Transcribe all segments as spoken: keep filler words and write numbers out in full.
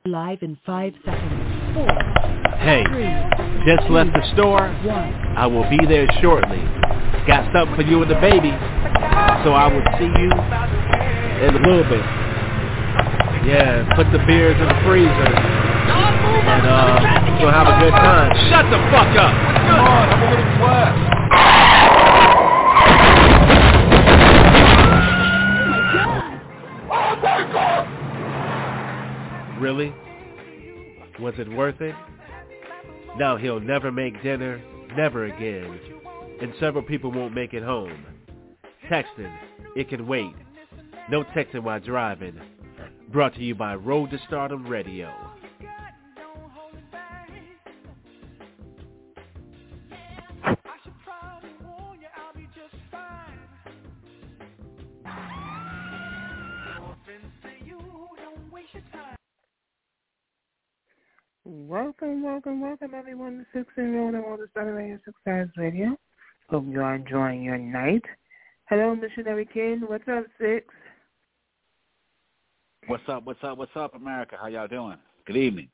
live in five seconds. Four. Hey, three, just two, left the store. One. I will be there shortly. Got something for you and the baby. So I will see you in a little bit. Yeah, put the beers in the freezer. And uh, we'll have a good time. Shut the fuck up! Come on, have a little class. Really? Was it worth it? Now he'll never make dinner, never again. And several people won't make it home. Texting, it can wait. No texting while driving. Brought to you by Road to Stardom Radio. Welcome, welcome, welcome everyone to Six and Road and Road to Stardom Radio, Six Sides Radio. Hope you are enjoying your night. Hello, Missionary Ken. What's up, Six? What's up, what's up, what's up, America? How y'all doing? Good evening.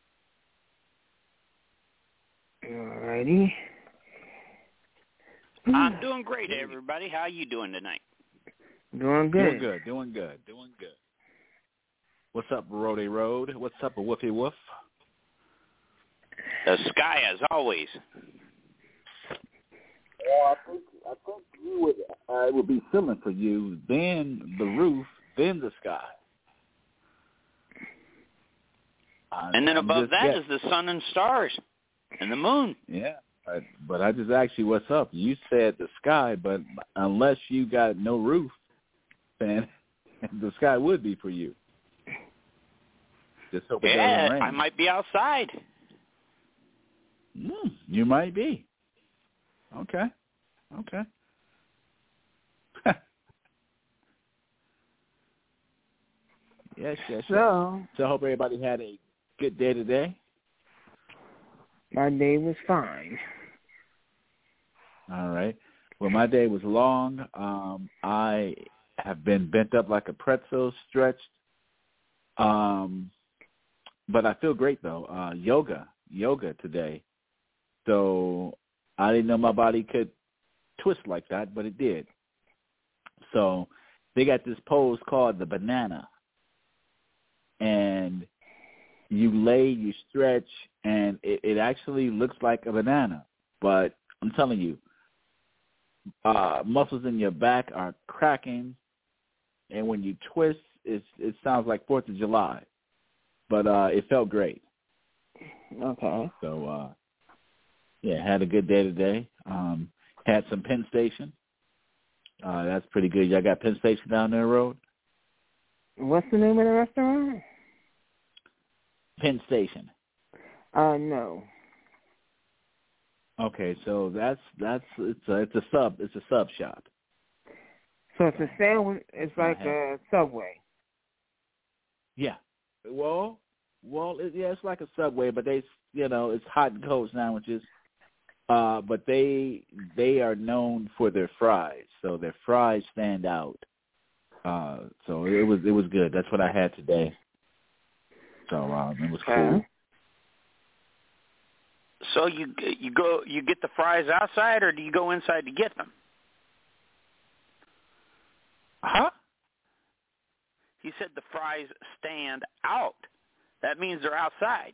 Alrighty. I'm doing great, everybody. How you doing tonight? Doing good. Doing good, doing good, doing good. What's up, Roadie Road? What's up, a Woofy Woof? The sky, as always. Well, I think I think you would uh, it would be similar for you. Then the roof, then the sky. I, and then I'm above that guessing. is the sun and stars and the moon. Yeah, but, but I just asked you what's up. You said the sky, but unless you got no roof, then the sky would be for you. Just hope it yeah, doesn't rain. I might be outside. Mm, you might be. Okay. Okay. yes, yes, So, yes. So I hope everybody had a good day today. My day was fine. All right. Well, my day was long. Um, I have been bent up like a pretzel, stretched. Um, but I feel great, though. Uh, yoga. Yoga today. So I didn't know my body could twist like that, but it did. So they got this pose called the banana. And you lay, you stretch, and it, it actually looks like a banana. But I'm telling you, uh, muscles in your back are cracking, and when you twist, it's, it sounds like fourth of July. But uh, it felt great. Okay. So, uh, yeah, had a good day today. Um, had some Penn Station. Uh, that's pretty good. Y'all got Penn Station down there, road? What's the name of the restaurant? Penn Station. Uh, no. Okay, so that's that's it's a it's a sub it's a sub shop. So it's a sandwich. It's like a Subway. Yeah. Well, well, it, yeah, it's like a Subway, but they, you know, it's hot and cold sandwiches. Uh, but they they are known for their fries, so their fries stand out. Uh, so it was it was good. That's what I had today. So um, it was cool. So you you go you get the fries outside, or do you go inside to get them? Huh? He said the fries stand out. That means they're outside.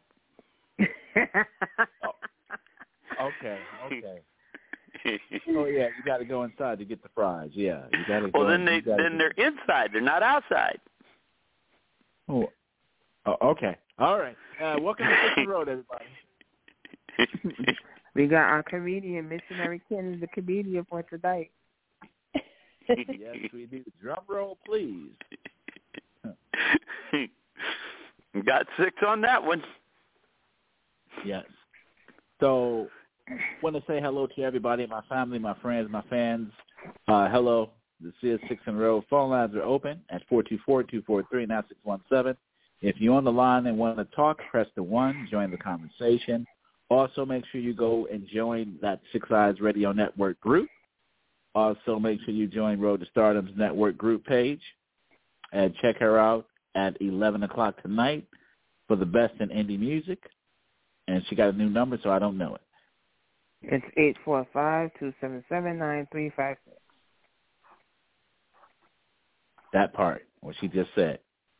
oh. Okay, okay. Oh yeah, you got to go inside to get the fries. Yeah, you got to. Well, go, then they then they're inside. They're not outside. Oh, oh okay. All right. Uh, welcome to Six Road, everybody. We got our comedian, Missionary Ken, is the comedian for tonight. Yes, we do. Drum roll, please. Got six on that one. Yes. So, want to say hello to everybody, my family, my friends, my fans. Uh, hello. This is Six and Row. Phone lines are open at four two four, two four three, nine six one seven. If you're on the line and want to talk, press the one. Join the conversation. Also, make sure you go and join that Six Eyes Radio Network group. Also, make sure you join Road to Stardom's network group page and check her out at eleven o'clock tonight for the best in indie music, and she got a new number, so I don't know it. It's eight four five, two seven seven, nine three five six. That part, what she just said.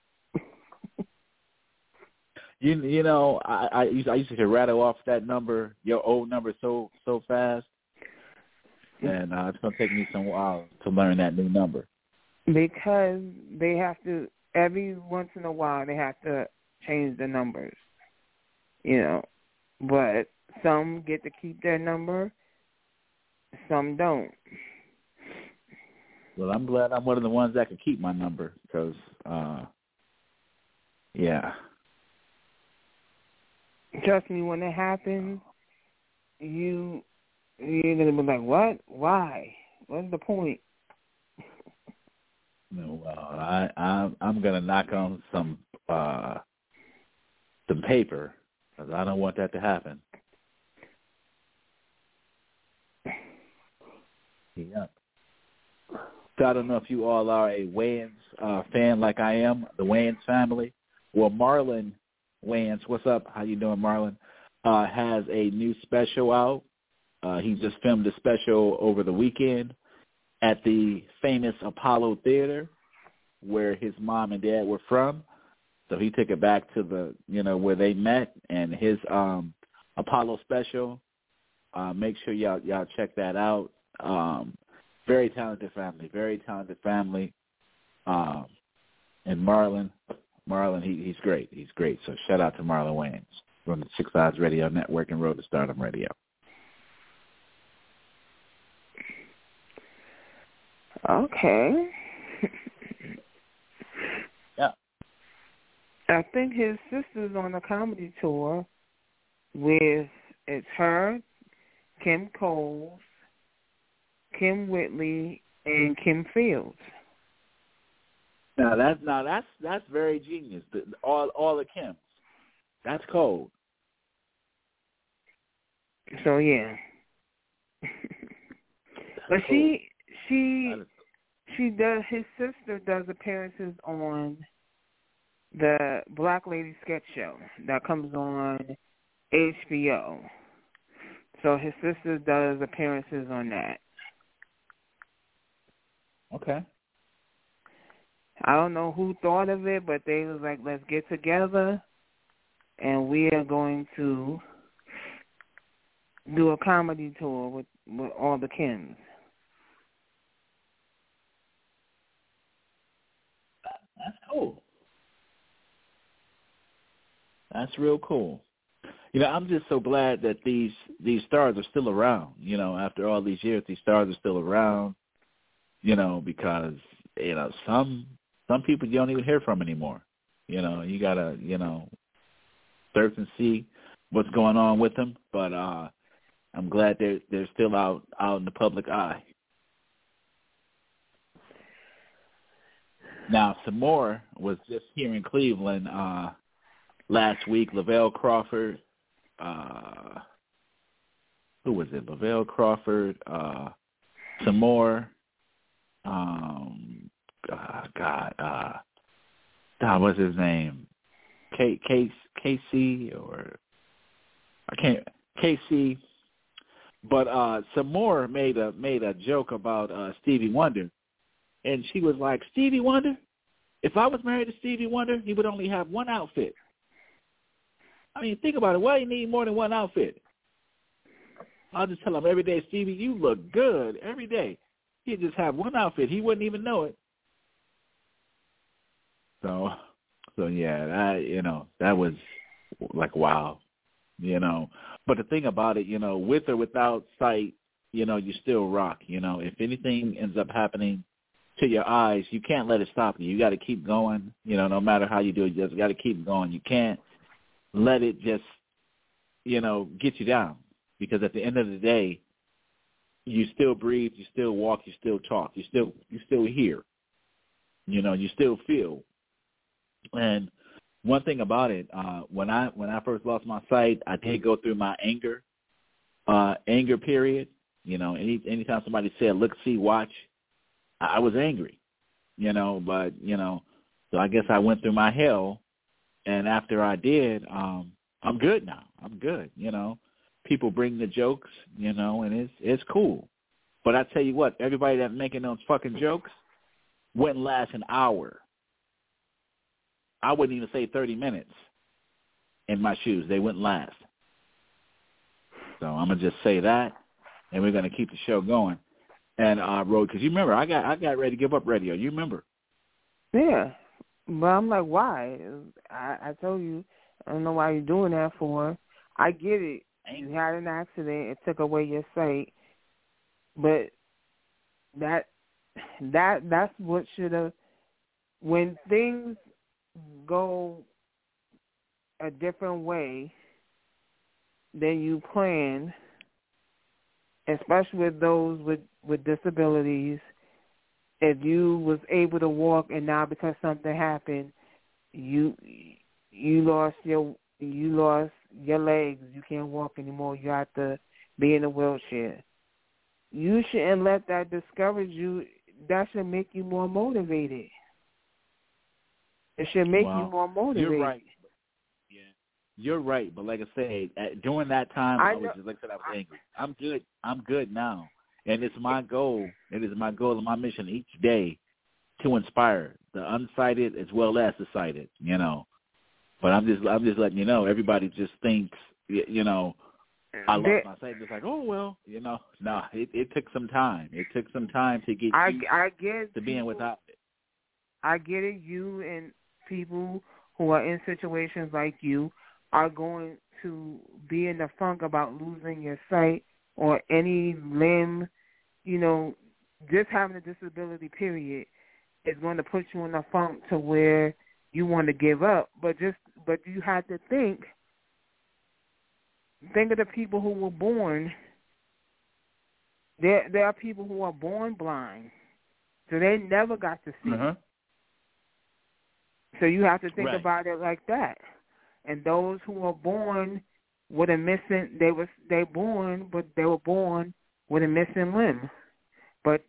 you you know, I, I used I used to rattle off that number, your old number, so so fast, and uh, it's gonna take me some while to learn that new number. Because they have to every once in a while they have to change the numbers, you know. But some get to keep their number, some don't. Well, I'm glad I'm one of the ones that can keep my number because, uh, yeah. Trust me, when it happens, you, you're going to be like, what? Why? What's the point? No, well, I, I'm, I'm going to knock on some, uh, some paper because I don't want that to happen. Yeah. So I don't know if you all are a Wayans uh, fan like I am, the Wayans family. Well, Marlon Wayans, what's up? How you doing, Marlon? Uh, has a new special out. Uh, he just filmed a special over the weekend at the famous Apollo Theater where his mom and dad were from. So he took it back to the, you know, where they met and his um, Apollo special. Uh, make sure y'all y'all check that out. Um, very talented family, very talented family. Um, and Marlon, Marlon, he, he's great. He's great. So shout out to Marlon Wayans from the Six Odds Radio Network and Road to Stardom Radio. Okay. Yeah. I think his sister's on a comedy tour with, it's her, Kim Coles, Kim Whitley, and Kim Fields. Now that's now that's that's very genius. The, all all the Kims. That's cold. So yeah. But cool. she she is... she does his sister does appearances on the Black Lady Sketch Show that comes on H B O. So his sister does appearances on that. Okay. I don't know who thought of it, but they was like, let's get together and we are going to do a comedy tour with, with all the Kims. That's cool. That's real cool. You know, I'm just so glad that these these stars are still around. You know, after all these years, these stars are still around. You know, because you know some some people you don't even hear from anymore. You know, you gotta you know search and see what's going on with them. But uh, I'm glad they're they're still out out in the public eye. Now, some more was just here in Cleveland uh, last week. Lavelle Crawford. Uh, who was it? Lavelle Crawford, uh, some more, um, uh, God, uh, God, what's his name? K, K, KC or I can't K C, but uh, some more made a made a joke about uh, Stevie Wonder, and she was like, Stevie Wonder, if I was married to Stevie Wonder, he would only have one outfit. I mean, think about it. Why do you need more than one outfit? I'll just tell him every day, Stevie, you look good every day. He'd just have one outfit. He wouldn't even know it. So, so yeah, that, you know, that was like, wow, you know. But the thing about it, you know, with or without sight, you know, you still rock. You know, if anything ends up happening to your eyes, you can't let it stop you. You got to keep going. You know, no matter how you do it, you just got to keep going. You can't let it just, you know, get you down. Because at the end of the day, you still breathe, you still walk, you still talk, you still you still hear. You know, you still feel. And one thing about it, uh, when I when I first lost my sight, I did go through my anger, uh, anger period. You know, any anytime somebody said, look, see, watch, I, I was angry. You know, but, you know, so I guess I went through my hell. and after I did, um, I'm good now. I'm good. You know, people bring the jokes, you know, and it's it's cool. But I tell you what, everybody that's making those fucking jokes wouldn't last an hour. I wouldn't even say thirty minutes in my shoes. They wouldn't last. So I'm gonna just say that, and we're gonna keep the show going. And uh, Road, because you remember, I got I got ready to give up radio. You remember? Yeah, but I'm like, why? I, I told you, I don't know why you're doing that for. I get it. You had an accident. It took away your sight, but that that that's what should have. When things go a different way than you plan, especially with those with, with disabilities, if you was able to walk and now because something happened, you you lost your you lost your legs, you can't walk anymore, you have to be in a wheelchair. You shouldn't let that discourage you. That should make you more motivated. It should make well, you more motivated. You're right. Yeah, you're right. But like I said, at, during that time, I, I was just like I said, I was angry. I'm good. I'm good now, and it's my goal. It is my goal and my mission each day to inspire the unsighted as well as the sighted. You know, but I'm just I'm just letting you know. Everybody just thinks you know. I lost my sight. Just like, oh well, you know. No, it, it took some time. It took some time to get I, used I get to being people, without it. I get it. You and people who are in situations like you are going to be in the funk about losing your sight or any limb, you know, just having a disability, period, is going to put you in a funk to where you want to give up. But just, but you have to think, think of the people who were born. There, there are people who are born blind, so they never got to see. Uh-huh. So you have to think right. about it like that. And those who were born with a missing, they was they born, but they were born with a missing limb, but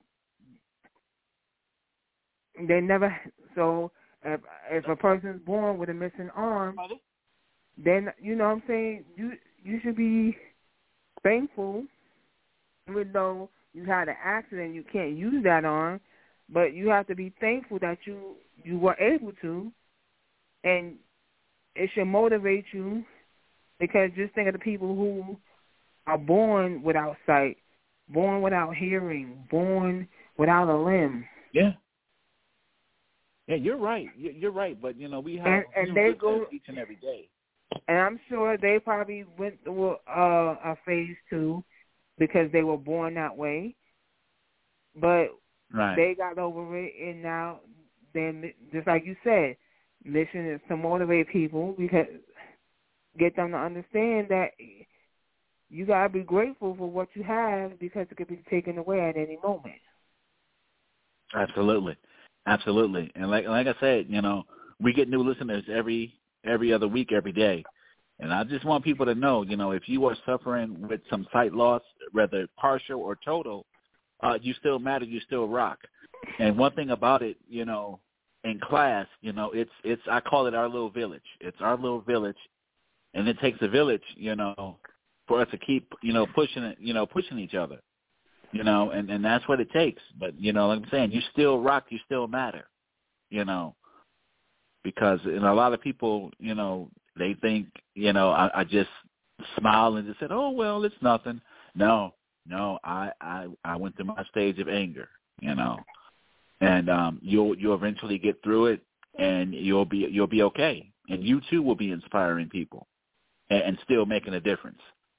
they never. So if if a person's born with a missing arm, then you know what I'm saying, you you should be thankful, even though you had an accident, you can't use that arm, but you have to be thankful that you you were able to, and it should motivate you, because just think of the people who are born without sight, born without hearing, born without a limb. Yeah. Yeah, you're right. You're right, but you know we have and, and they go each and every day. And I'm sure they probably went through uh, a phase two because they were born that way, but right. they got over it, and now then, just like you said, mission is to motivate people, because get them to understand that you gotta be grateful for what you have, because it could be taken away at any moment. Absolutely, absolutely, and like like I said, you know, we get new listeners every every other week, every day, and I just want people to know, you know, if you are suffering with some sight loss, whether partial or total, uh, you still matter, you still rock. And one thing about it, you know, in class, you know, it's it's I call it our little village. It's our little village, and it takes a village, you know, for us to keep, you know, pushing it, you know, pushing each other, you know, and, and that's what it takes. But you know, like I'm saying, you still rock, you still matter, you know, because you know, a lot of people, you know, they think, you know, I, I just smile and just said, oh well, it's nothing. No, no, I I I went through my stage of anger, you know. And um, you'll you'll eventually get through it, and you'll be you'll be okay, and you too will be inspiring people, and, and still making a difference.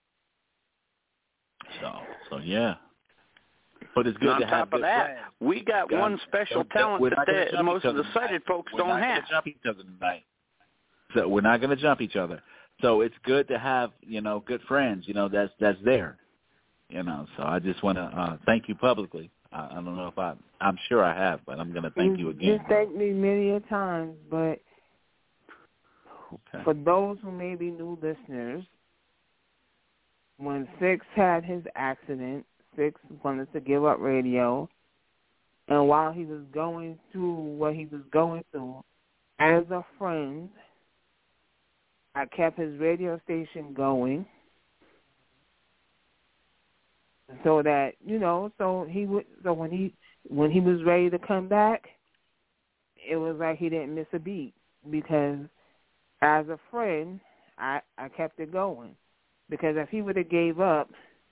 So so yeah, but it's good on to have top of good that, friends. we got God, one special talent that they, most of the sighted folks we're don't not have. Gonna jump each other tonight. So we're not going to jump each other. So it's good to have, you know, good friends, you know, that's that's there, you know. So I just want to uh, thank you publicly. I, I don't know if I, I'm sure I have, but I'm going to thank you again. You thanked me many a times, but okay. For those who may be new listeners, when Six had his accident, Six wanted to give up radio, and while he was going through what he was going through, as a friend, I kept his radio station going so that, you know, so he would, so when he, when he was ready to come back, it was like he didn't miss a beat because as a friend, I, I kept it going. Because if he would have gave up,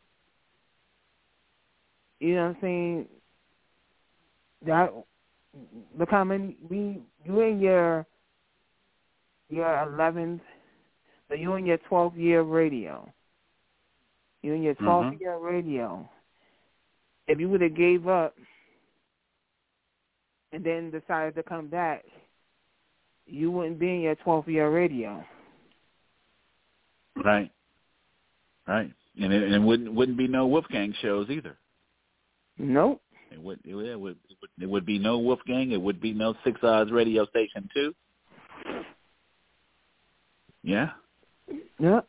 you know what I'm saying, that, look how many, we, you in your, your eleventh, so you in your twelfth year of radio. You in your twelfth mm-hmm. year of radio. If you would have gave up and then decided to come back, you wouldn't be in your twelfth year of radio. Right. Right. And it, and it wouldn't wouldn't be no Wolfgang shows either. Nope. It would it would it would, it would be no Wolfgang. It would be no Six Odds radio station too. Yeah. Yep.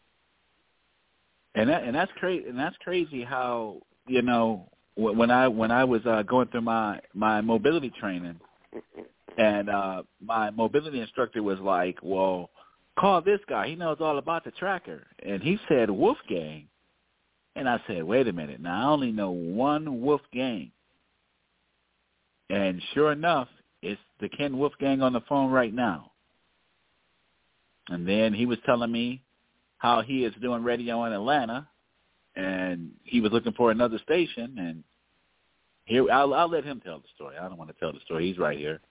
And that and that's crazy. And that's crazy how, you know, when I when I was uh, going through my my mobility training, and uh, my mobility instructor was like, "Well, call this guy. He knows all about the tracker." And he said Wolfgang. And I said, wait a minute. Now, I only know one Wolfgang. And sure enough, it's the Ken Wolfgang on the phone right now. And then he was telling me how he is doing radio in Atlanta, and he was looking for another station. And here, I'll, I'll let him tell the story. I don't want to tell the story. He's right here.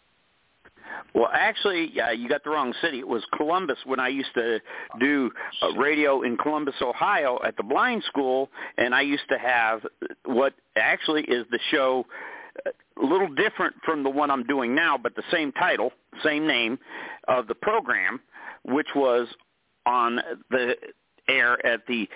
Well, actually, uh, you got the wrong city. It was Columbus when I used to do uh, radio in Columbus, Ohio at the blind school, and I used to have what actually is the show, a little different from the one I'm doing now, but the same title, same name of the program, which was on the air at the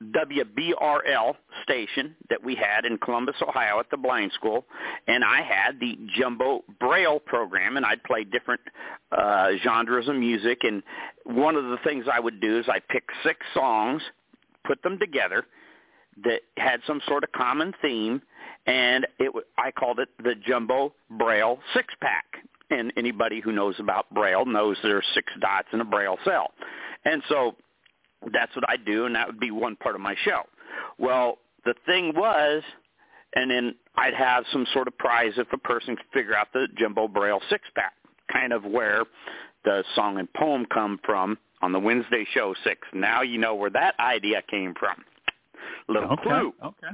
W B R L station that we had in Columbus, Ohio at the blind school, and I had the Jumbo Braille program, and I'd play different uh, genres of music, and one of the things I would do is I'd pick six songs, put them together that had some sort of common theme, and it I called it the Jumbo Braille Six-Pack, and anybody who knows about Braille knows there are six dots in a Braille cell, and so that's what I do, and that would be one part of my show. Well, the thing was, and then I'd have some sort of prize if a person could figure out the Jumbo Braille six-pack, kind of where the song and poem come from on the Wednesday show six. Now you know where that idea came from. Little okay, clue. Okay.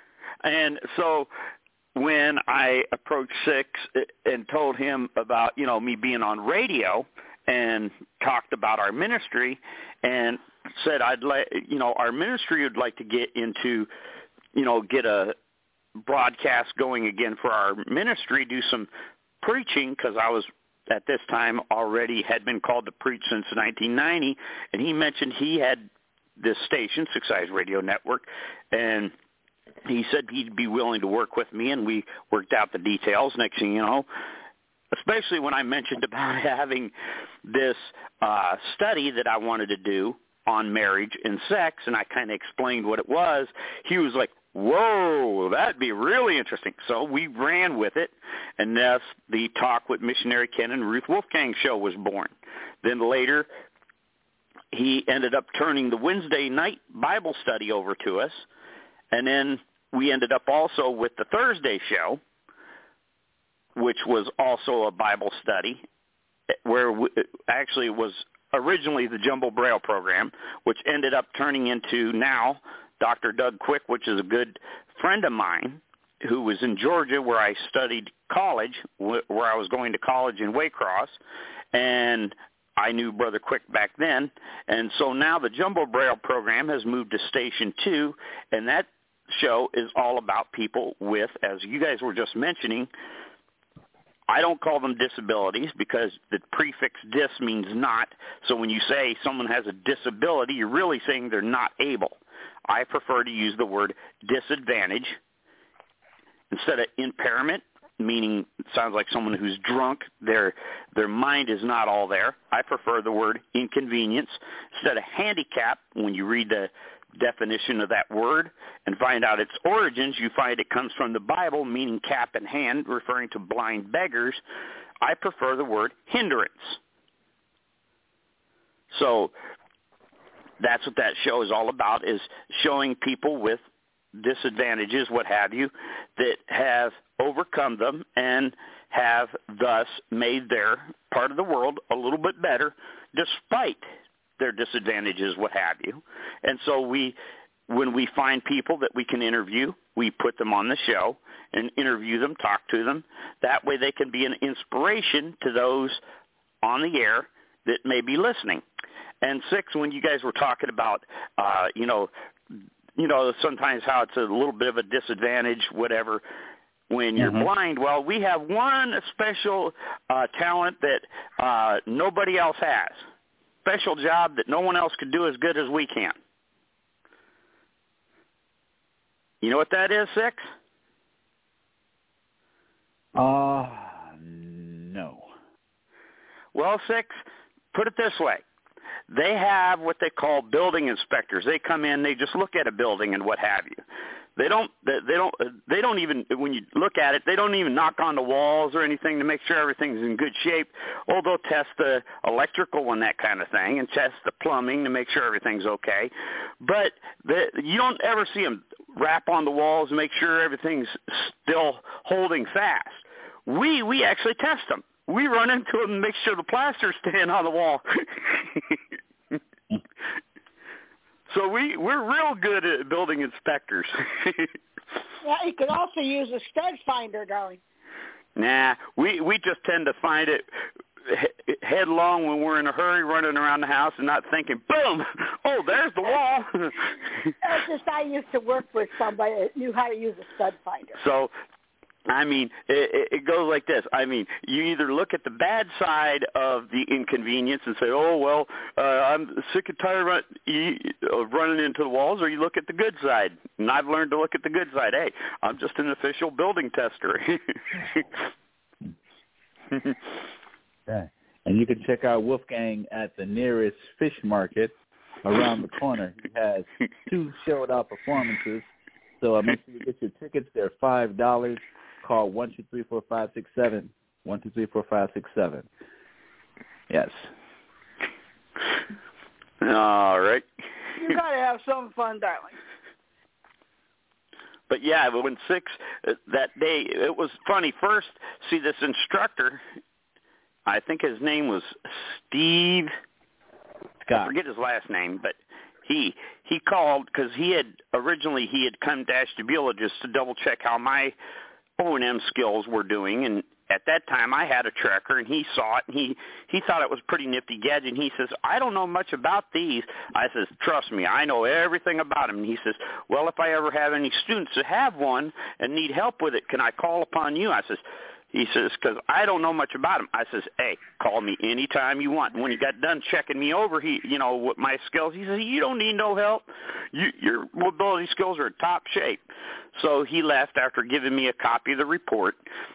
And so when I approached Six and told him about, you know, me being on radio and talked about our ministry and said I'd like, you know, our ministry would like to get into, you know, get a broadcast going again for our ministry, do some preaching, because I was at this time already had been called to preach since nineteen ninety, and he mentioned he had this station, Six Eyes Radio Network, and he said he'd be willing to work with me, and we worked out the details. Next thing you know, especially when I mentioned about having this uh, study that I wanted to do on marriage and sex, and I kind of explained what it was, he was like, whoa, that'd be really interesting. So we ran with it, and thus the Talk with Missionary Ken and Ruth Wolfgang show was born. Then later, he ended up turning the Wednesday night Bible study over to us, and then we ended up also with the Thursday show, which was also a Bible study, where we, actually it was originally the Jumbo Braille program, which ended up turning into now Doctor Doug Quick, which is a good friend of mine who was in Georgia where I studied college, where I was going to college in Waycross, and I knew Brother Quick back then. And so now the Jumbo Braille program has moved to Station two, and that show is all about people with, as you guys were just mentioning, I don't call them disabilities because the prefix dis means not. So when you say someone has a disability, you're really saying they're not able. I prefer to use the word disadvantage instead of impairment, meaning it sounds like someone who's drunk. Their their mind is not all there. I prefer the word inconvenience. Instead of handicap, when you read the definition of that word and find out its origins, you find it comes from the Bible, meaning cap in hand, referring to blind beggars. I prefer the word hindrance. So that's what that show is all about, is showing people with disadvantages, what have you, that have overcome them and have thus made their part of the world a little bit better despite their disadvantages, what have you. And so we, when we find people that we can interview, we put them on the show and interview them, talk to them. That way they can be an inspiration to those on the air that may be listening. And six, when you guys were talking about, uh, you know, you know, sometimes how it's a little bit of a disadvantage, whatever, when you're Mm-hmm. blind. Well, we have one special uh, talent that uh, nobody else has. Special job that no one else could do as good as we can. You know what that is, Six? Uh, no. Well, Six, put it this way. They have what they call building inspectors. They come in, they just look at a building and what have you. They don't, they don't, they don't even, when you look at it, they don't even knock on the walls or anything to make sure everything's in good shape. Oh, they'll test the electrical and that kind of thing and test the plumbing to make sure everything's okay. But the, you don't ever see them rap on the walls and make sure everything's still holding fast. We, we actually test them. We run into them and make sure the plaster's staying on the wall. So we, we're real good at building inspectors. Yeah, you could also use a stud finder, darling. Nah, we, we just tend to find it he- headlong when we're in a hurry running around the house and not thinking, boom, oh, there's the wall. It's just I used to work with somebody that knew how to use a stud finder. So, I mean, it, it goes like this. I mean, you either look at the bad side of the inconvenience and say, oh, well, uh, I'm sick and tired run, of running into the walls, or you look at the good side. And I've learned to look at the good side. Hey, I'm just an official building tester. Yeah. And you can check out Wolfgang at the nearest fish market around the corner. He has two sold-out performances. So uh, make sure you get your tickets. They're five dollars. Call one two three four five six seven. one two three four five six seven. Yes. All right. You got to have some fun, darling. But, yeah, when six, uh, that day, it was funny. First, see this instructor, I think his name was Steve. Scott. I forget his last name, but he he called because he had originally he had come to Ashtabula just to double check how my O and M skills were doing, and at that time I had a tracker, and he saw it, and he he thought it was a pretty nifty gadget, and he says, I don't know much about these. I says, trust me, I know everything about them. And he says, well, if I ever have any students that have one and need help with it, can I call upon you? I says, He says, because I don't know much about him. I says, hey, call me anytime you want. And when he got done checking me over, he, you know, with my skills, he says, you don't need no help. You, your mobility skills are in top shape. So he left after giving me a copy of the report.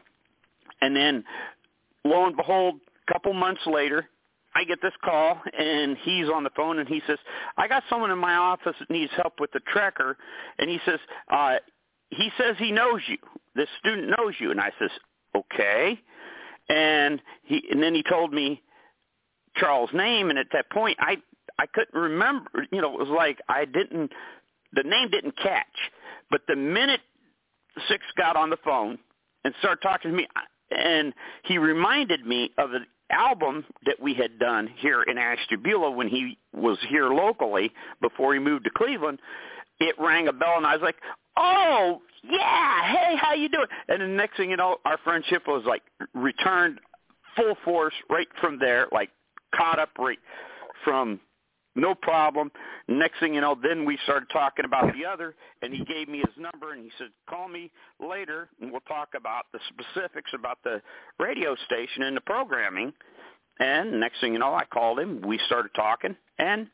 And then, lo and behold, a couple months later, I get this call, and he's on the phone, and he says, I got someone in my office that needs help with the tracker. And he says, uh, he says he knows you. This student knows you. And I says, okay. And he and then he told me Charles' name, and at that point I I couldn't remember, you know, it was like I didn't the name didn't catch. But the minute Six got on the phone and started talking to me, and he reminded me of an album that we had done here in Ashtabula when he was here locally before he moved to Cleveland, it rang a bell, and I was like, oh, yeah, hey, how you doing? And the next thing you know, our friendship was like returned full force right from there, like caught up right from no problem. Next thing you know, then we started talking about the other, and he gave me his number, and he said, call me later, and we'll talk about the specifics about the radio station and the programming. And next thing you know, I called him. We started talking, and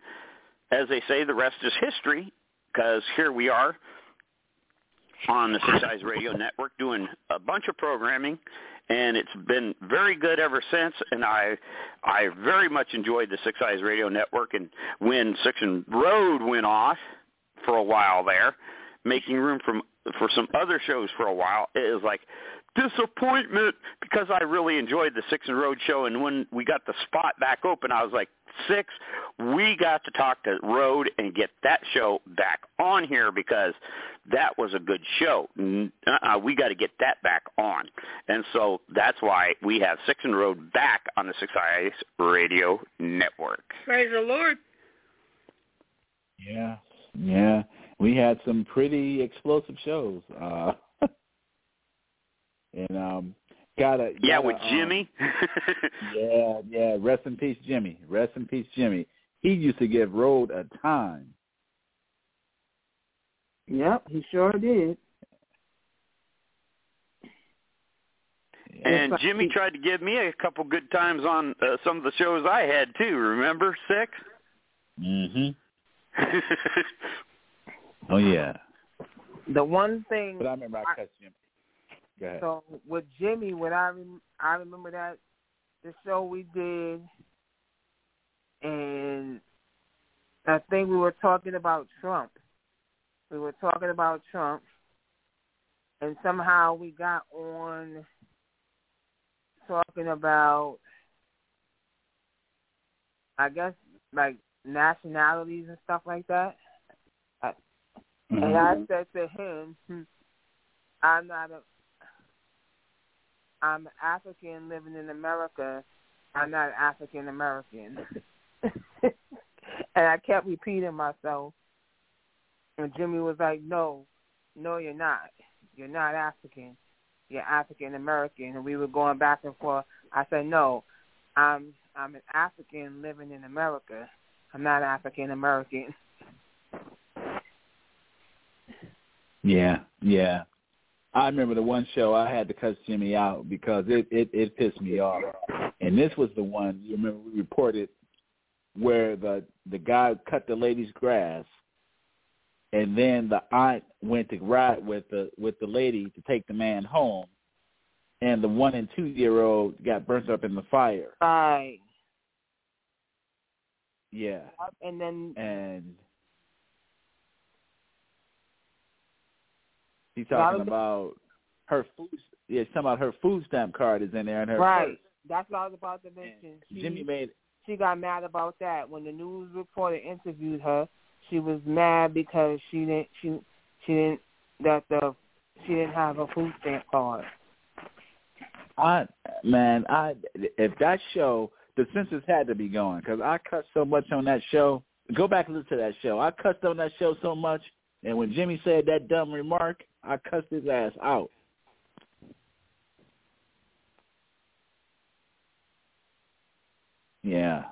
as they say, the rest is history, because here we are on the Six Eyes Radio Network doing a bunch of programming, and it's been very good ever since, and I I very much enjoyed the Six Eyes Radio Network. And when Six and Road went off for a while there, making room for, for some other shows for a while, it was like disappointment, because I really enjoyed the Six and Road show, and when we got the spot back open, I was like, six, we got to talk to Rode and get that show back on here because that was a good show. Uh-uh, we got to get that back on. And so that's why we have Six and Rode back on the Six Eyes Radio Network. Praise the Lord. Yeah, yeah. We had some pretty explosive shows. Uh, and um, gotta, yeah, gotta, with Jimmy. Um, yeah, yeah. Rest in peace, Jimmy. Rest in peace, Jimmy. He used to give Rode a time. Yep, he sure did. And Jimmy tried to give me a couple good times on uh, some of the shows I had too. Remember, Six? Mm-hmm. Oh yeah. The one thing. But I remember I cut Jimmy. Go ahead. So with Jimmy, what I rem- I remember that the show we did, and I think we were talking about Trump. We were talking about Trump, and somehow we got on talking about, I guess, like nationalities and stuff like that. I, mm-hmm. And I said to him, I'm not a, I'm African living in America. I'm not African American. And I kept repeating myself. And Jimmy was like, no, no, you're not. You're not African. You're African American. And we were going back and forth. I said, no, I'm I'm an African living in America. I'm not African American. Yeah, yeah. I remember the one show I had to cut Jimmy out because it, it, it pissed me off. And this was the one, you remember we reported where the the guy cut the lady's grass, and then the aunt went to ride with the with the lady to take the man home, and the one and two year old got burnt up in the fire. Right. Yeah. And then and she's talking about her food. Yeah, she's talking about her food stamp card is in there in her right. purse. That's what I was about to mention. She, Jimmy made. She got mad about that when the news reporter interviewed her. She was mad because she didn't. She she didn't that the she didn't have a food stamp card. I man, I if that show, the census had to be going because I cussed so much on that show. Go back and listen to that show. I cussed on that show so much, and when Jimmy said that dumb remark, I cussed his ass out. Yeah.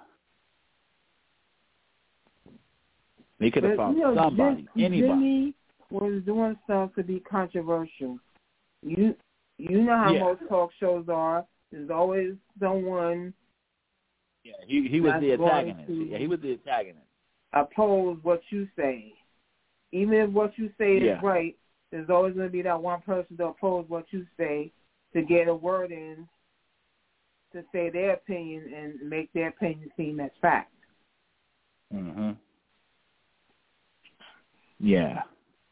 He could have found you know, somebody, Jim, anybody. Jimmy was doing stuff to be controversial. You you know how yeah. most talk shows are. There's always someone. Yeah, he he was the antagonist. Yeah, he was the antagonist. Oppose what you say, even if what you say is yeah. right. There's always going to be that one person to oppose what you say to get a word in, to say their opinion and make their opinion seem as fact. Mhm. Yeah.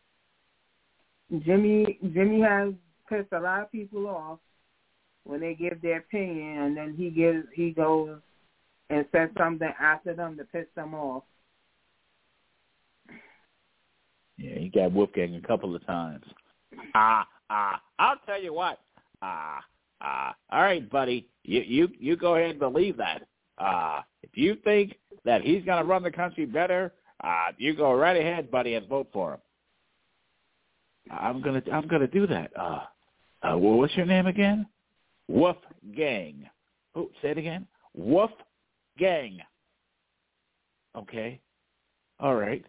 Jimmy Jimmy has pissed a lot of people off when they give their opinion, and then he gives he goes and says something after them to piss them off. Yeah, he got Wolfgang a couple of times. Ah, ah, I'll tell you what. Ah, ah, all right, buddy. You you you go ahead and believe that. Ah, if you think that he's going to run the country better, ah, you go right ahead, buddy, and vote for him. I'm gonna I'm gonna do that. Uh, uh well, what's your name again? Wolfgang. Oh, say it again. Wolfgang. Okay. All right.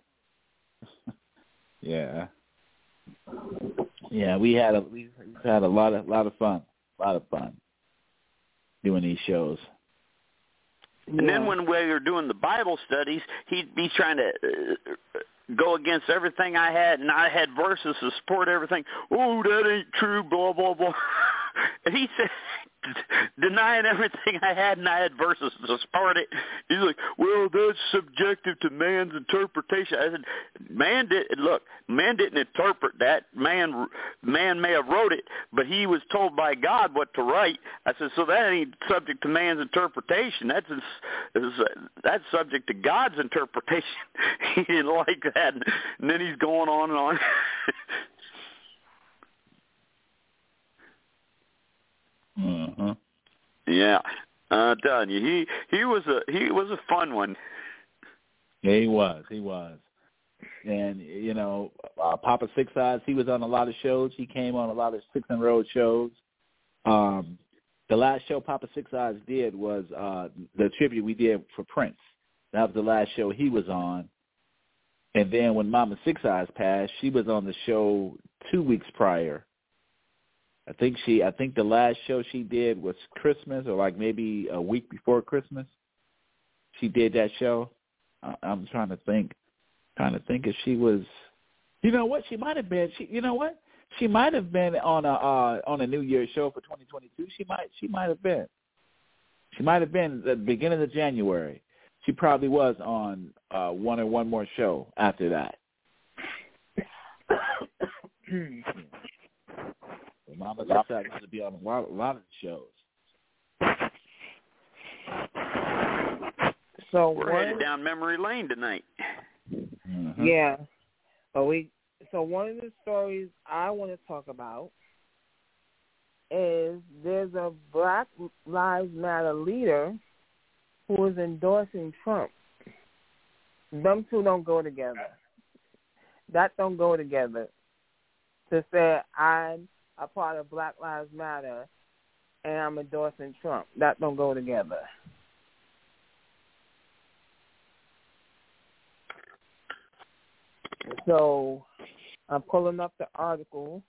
Yeah. Yeah, we had a we had a lot of lot of fun, a lot of fun doing these shows. And yeah. then when we were doing the Bible studies, he'd be trying to uh, go against everything I had, and I had verses to support everything. Oh, that ain't true, blah blah blah. And he said, denying everything I had, and I had verses to support it. He's like, well, that's subjective to man's interpretation. I said, man did look, man didn't interpret that. Man, man may have wrote it, but he was told by God what to write. I said, so that ain't subject to man's interpretation. That's that's subject to God's interpretation. He didn't like that, and then he's going on and on. Mm-hmm. Yeah, I'm telling you, he he was a he was a fun one. Yeah, he was. He was. And you know, uh, Papa Six Eyes, he was on a lot of shows. He came on a lot of Six and Road shows. Um, the last show Papa Six Eyes did was uh, the tribute we did for Prince. That was the last show he was on. And then when Mama Six Eyes passed, she was on the show two weeks prior. I think she. I think the last show she did was Christmas, or like maybe a week before Christmas. She did that show. I, I'm trying to think. Trying to think if she was. You know what? She might have been. She. You know what? She might have been on a uh, on a New Year's show for twenty twenty-two. She might. She might have been. She might have been at the beginning of January. She probably was on uh, one or one more show after that. Mama Six used to be on a lot, a lot of shows. So we're one, headed down memory lane tonight. Mm-hmm. Yeah, but we. So one of the stories I want to talk about is there's a Black Lives Matter leader who is endorsing Trump. Them two don't go together. That don't go together. To say I'm a part of Black Lives Matter and I'm endorsing Trump, that don't go together. So I'm pulling up the article.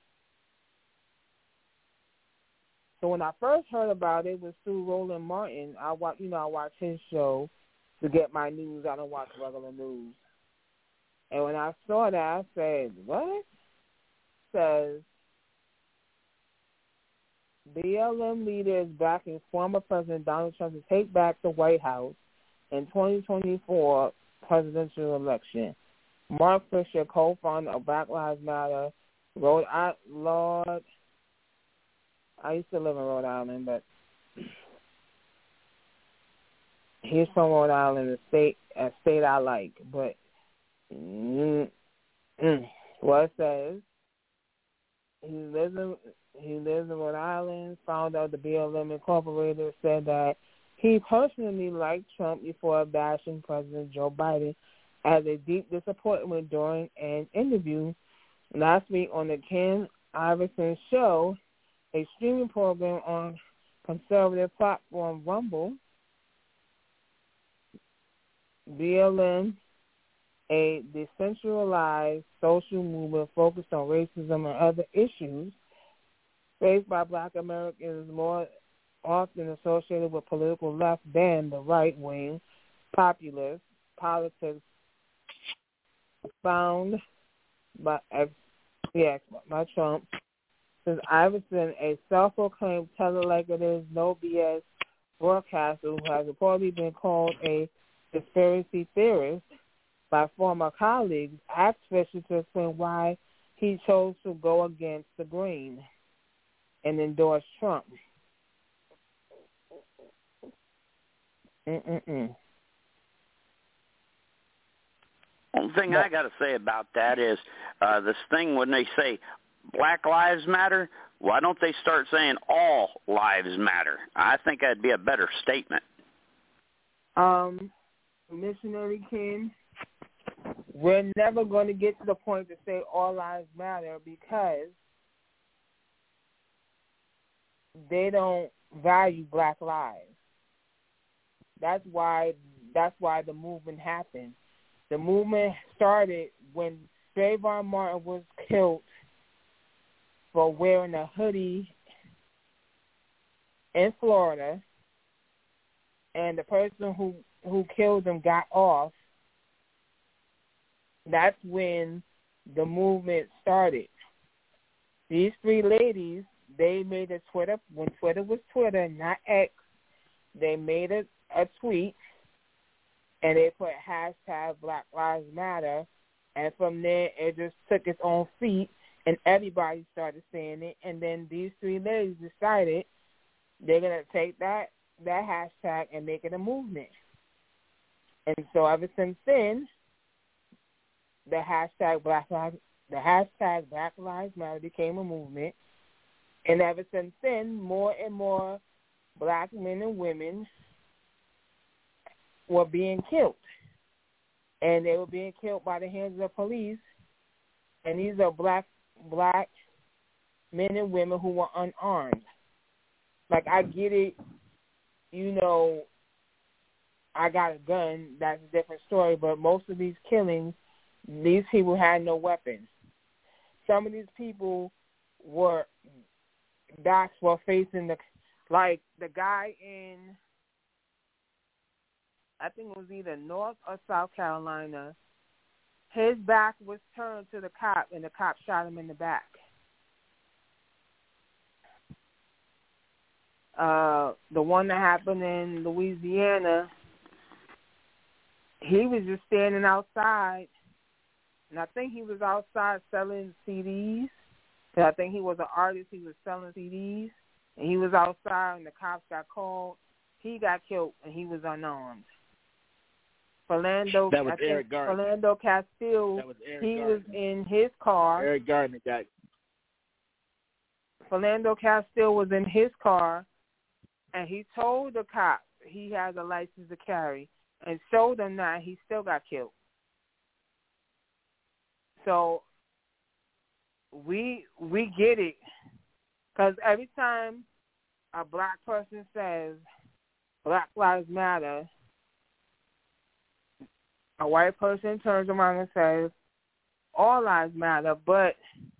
So when I first heard about it, it was through Roland Martin. I watch, you know, I watch his show to get my news. I don't watch regular news. And when I saw that, I said, "What?" It says B L M leader is backing former President Donald Trump to take back the White House in twenty twenty-four presidential election. Mark Fisher, co-founder of Black Lives Matter, Rhode Island. Lord, I used to live in Rhode Island, but he's from Rhode Island, a state, a state I like. But mm, mm, what it says, he lives in he lives in Rhode Island. Found out the B L M Incorporated said that he personally liked Trump before bashing President Joe Biden as a deep disappointment during an interview last week on the Ken Iverson Show, a streaming program on conservative platform Rumble. B L M, a decentralized social movement focused on racism and other issues faced by Black Americans, is more often associated with political left than the right-wing populist politics found by yes, by Trump. Since Iverson, a self-proclaimed telelegitimus, no B S broadcaster who has reportedly been called a conspiracy theorist by former colleagues, asked Fisher to explain why he chose to go against the grain and endorse Trump. Mm-mm-mm. One thing I got to say about that is uh, this thing when they say Black Lives Matter, why don't they start saying all lives matter? I think that'd be a better statement. Um, Missionary King, we're never going to get to the point to say all lives matter because they don't value Black lives. That's why. That's why the movement happened. The movement started when Trayvon Martin was killed for wearing a hoodie in Florida, and the person who, who killed him got off. That's when the movement started. These three ladies they made a Twitter, when Twitter was Twitter, not X, they made a, a tweet, and they put hashtag Black Lives Matter, and from there it just took its own feet, and everybody started saying it, and then these three ladies decided they're going to take that, that hashtag and make it a movement. And so ever since then, the hashtag Black Lives, the hashtag Black Lives Matter became a movement, and ever since then, more and more black men and women were being killed, and they were being killed by the hands of the police. And these are black black men and women who were unarmed. Like, I get it, you know, I got a gun, that's a different story, but most of these killings, these people had no weapons. Some of these people were, docs were facing the, like the guy in, I think it was either North or South Carolina, his back was turned to the cop, and the cop shot him in the back. Uh, the one that happened in Louisiana, he was just standing outside, and I think he was outside selling C Ds. So I think he was an artist. He was selling C Ds, and he was outside, and the cops got called. He got killed, and he was unarmed. Philando, that was I think Eric Gardner. Philando Castile, That was Eric he Gardner. was in his car. Eric Gardner got. Philando Castile was in his car, and he told the cop he has a license to carry, and showed him that he still got killed. So we we get it, because every time a black person says Black Lives Matter, a white person turns around and says all lives matter. But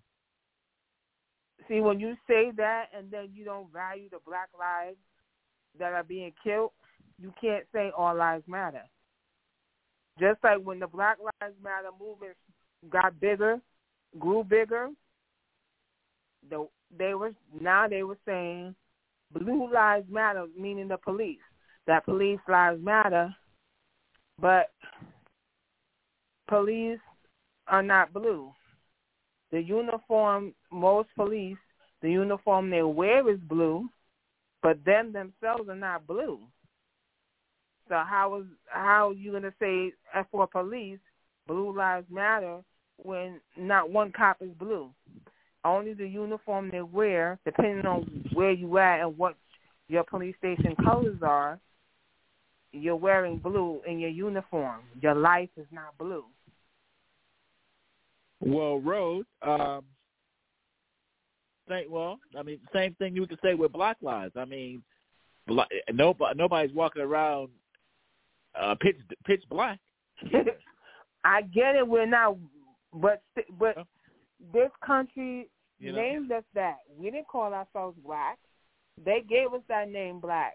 see, when you say that and then you don't value the black lives that are being killed, you can't say all lives matter. Just like when the Black Lives Matter movement got bigger, grew bigger, the, they were now they were saying blue lives matter, meaning the police. That police lives matter, but police are not blue. The uniform, most police, the uniform they wear is blue, but them themselves are not blue. So how is how are you gonna say for police blue lives matter when not one cop is blue? Only the uniform they wear, depending on where you at and what your police station colors are, you're wearing blue in your uniform. Your life is not blue. Well, Rose, um, think, well, I mean, same thing you could say with Black Lives. I mean, black, nobody, nobody's walking around uh, pitch pitch black. I get it. We're not, but but this country you know? named us that. We didn't call ourselves black. They gave us that name, black.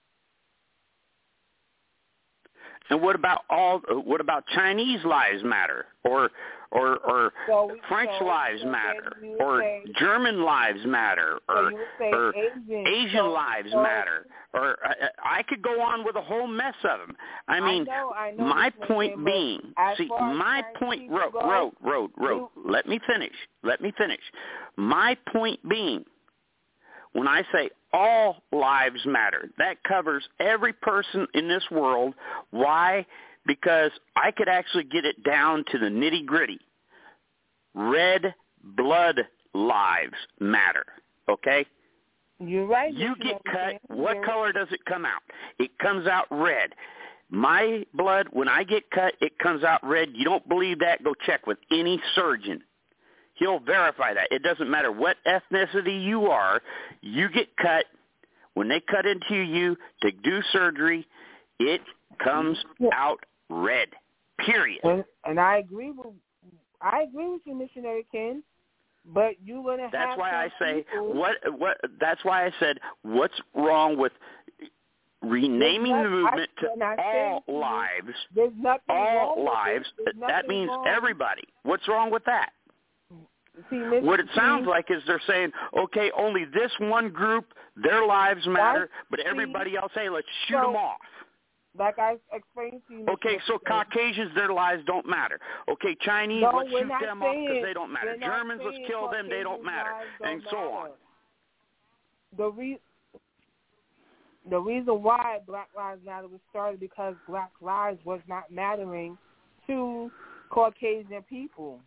And what about all? What about Chinese lives matter, or or or so, French so, lives so matter, say, or German lives matter, or, so or Asian, Asian so, lives so, matter, or uh, I could go on with a whole mess of them. I mean, I know, I know my point saying, being, see, my point, road, road, road, road. Let me finish. Let me finish. My point being, when I say all lives matter, that covers every person in this world. Why? Because I could actually get it down to the nitty-gritty. Red blood lives matter, okay? You're right. You get cut, what color does it come out? It comes out red. My blood, when I get cut, it comes out red. You don't believe that? Go check with any surgeon. He'll verify that. It doesn't matter what ethnicity you are. You get cut. When they cut into you to do surgery, it comes out red. Period. And, and I agree with I agree with you, Missionary Ken. But you're gonna have. That's why I say people, what what. That's why I said what's wrong with renaming not, the movement I, to all you, lives. There's nothing all wrong lives. with it. That means wrong. everybody. What's wrong with that? see, Miss, what it sounds see, like is they're saying, okay, only this one group, their lives matter, but everybody see, else, hey, let's shoot so, them off. Like I explained to you. Okay, so Caucasians, their lives don't matter. Okay, Chinese, no, let's shoot not them off because saying, they don't matter. Germans, let's kill them, they don't matter, don't and so matter. on. The re- the reason why Black Lives Matter was started because Black lives was not mattering to Caucasian people.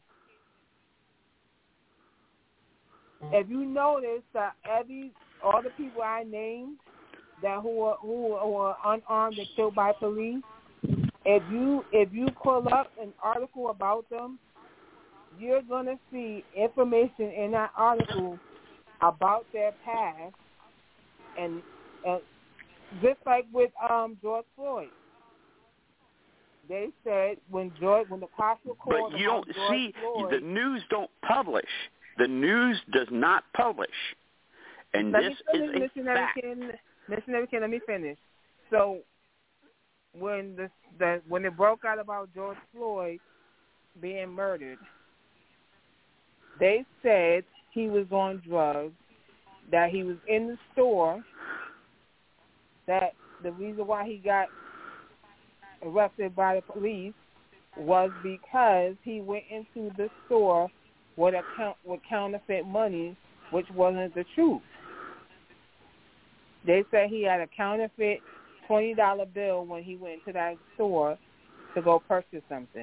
If you notice that every all the people I named that who were who were unarmed and killed by police, if you if you pull up an article about them, you're gonna see information in that article about their past, and, and just like with um, George Floyd, they said when George when the cops were called, but you don't George see Floyd, the news don't publish. The news does not publish, and let this me finish, is a Missionary fact. Ken, Missionary Ken, let me finish. So when the, the when it broke out about George Floyd being murdered, they said he was on drugs, that he was in the store, that the reason why he got arrested by the police was because he went into the store with a count, with counterfeit money, which wasn't the truth. They said he had a counterfeit twenty dollar bill when he went to that store to go purchase something.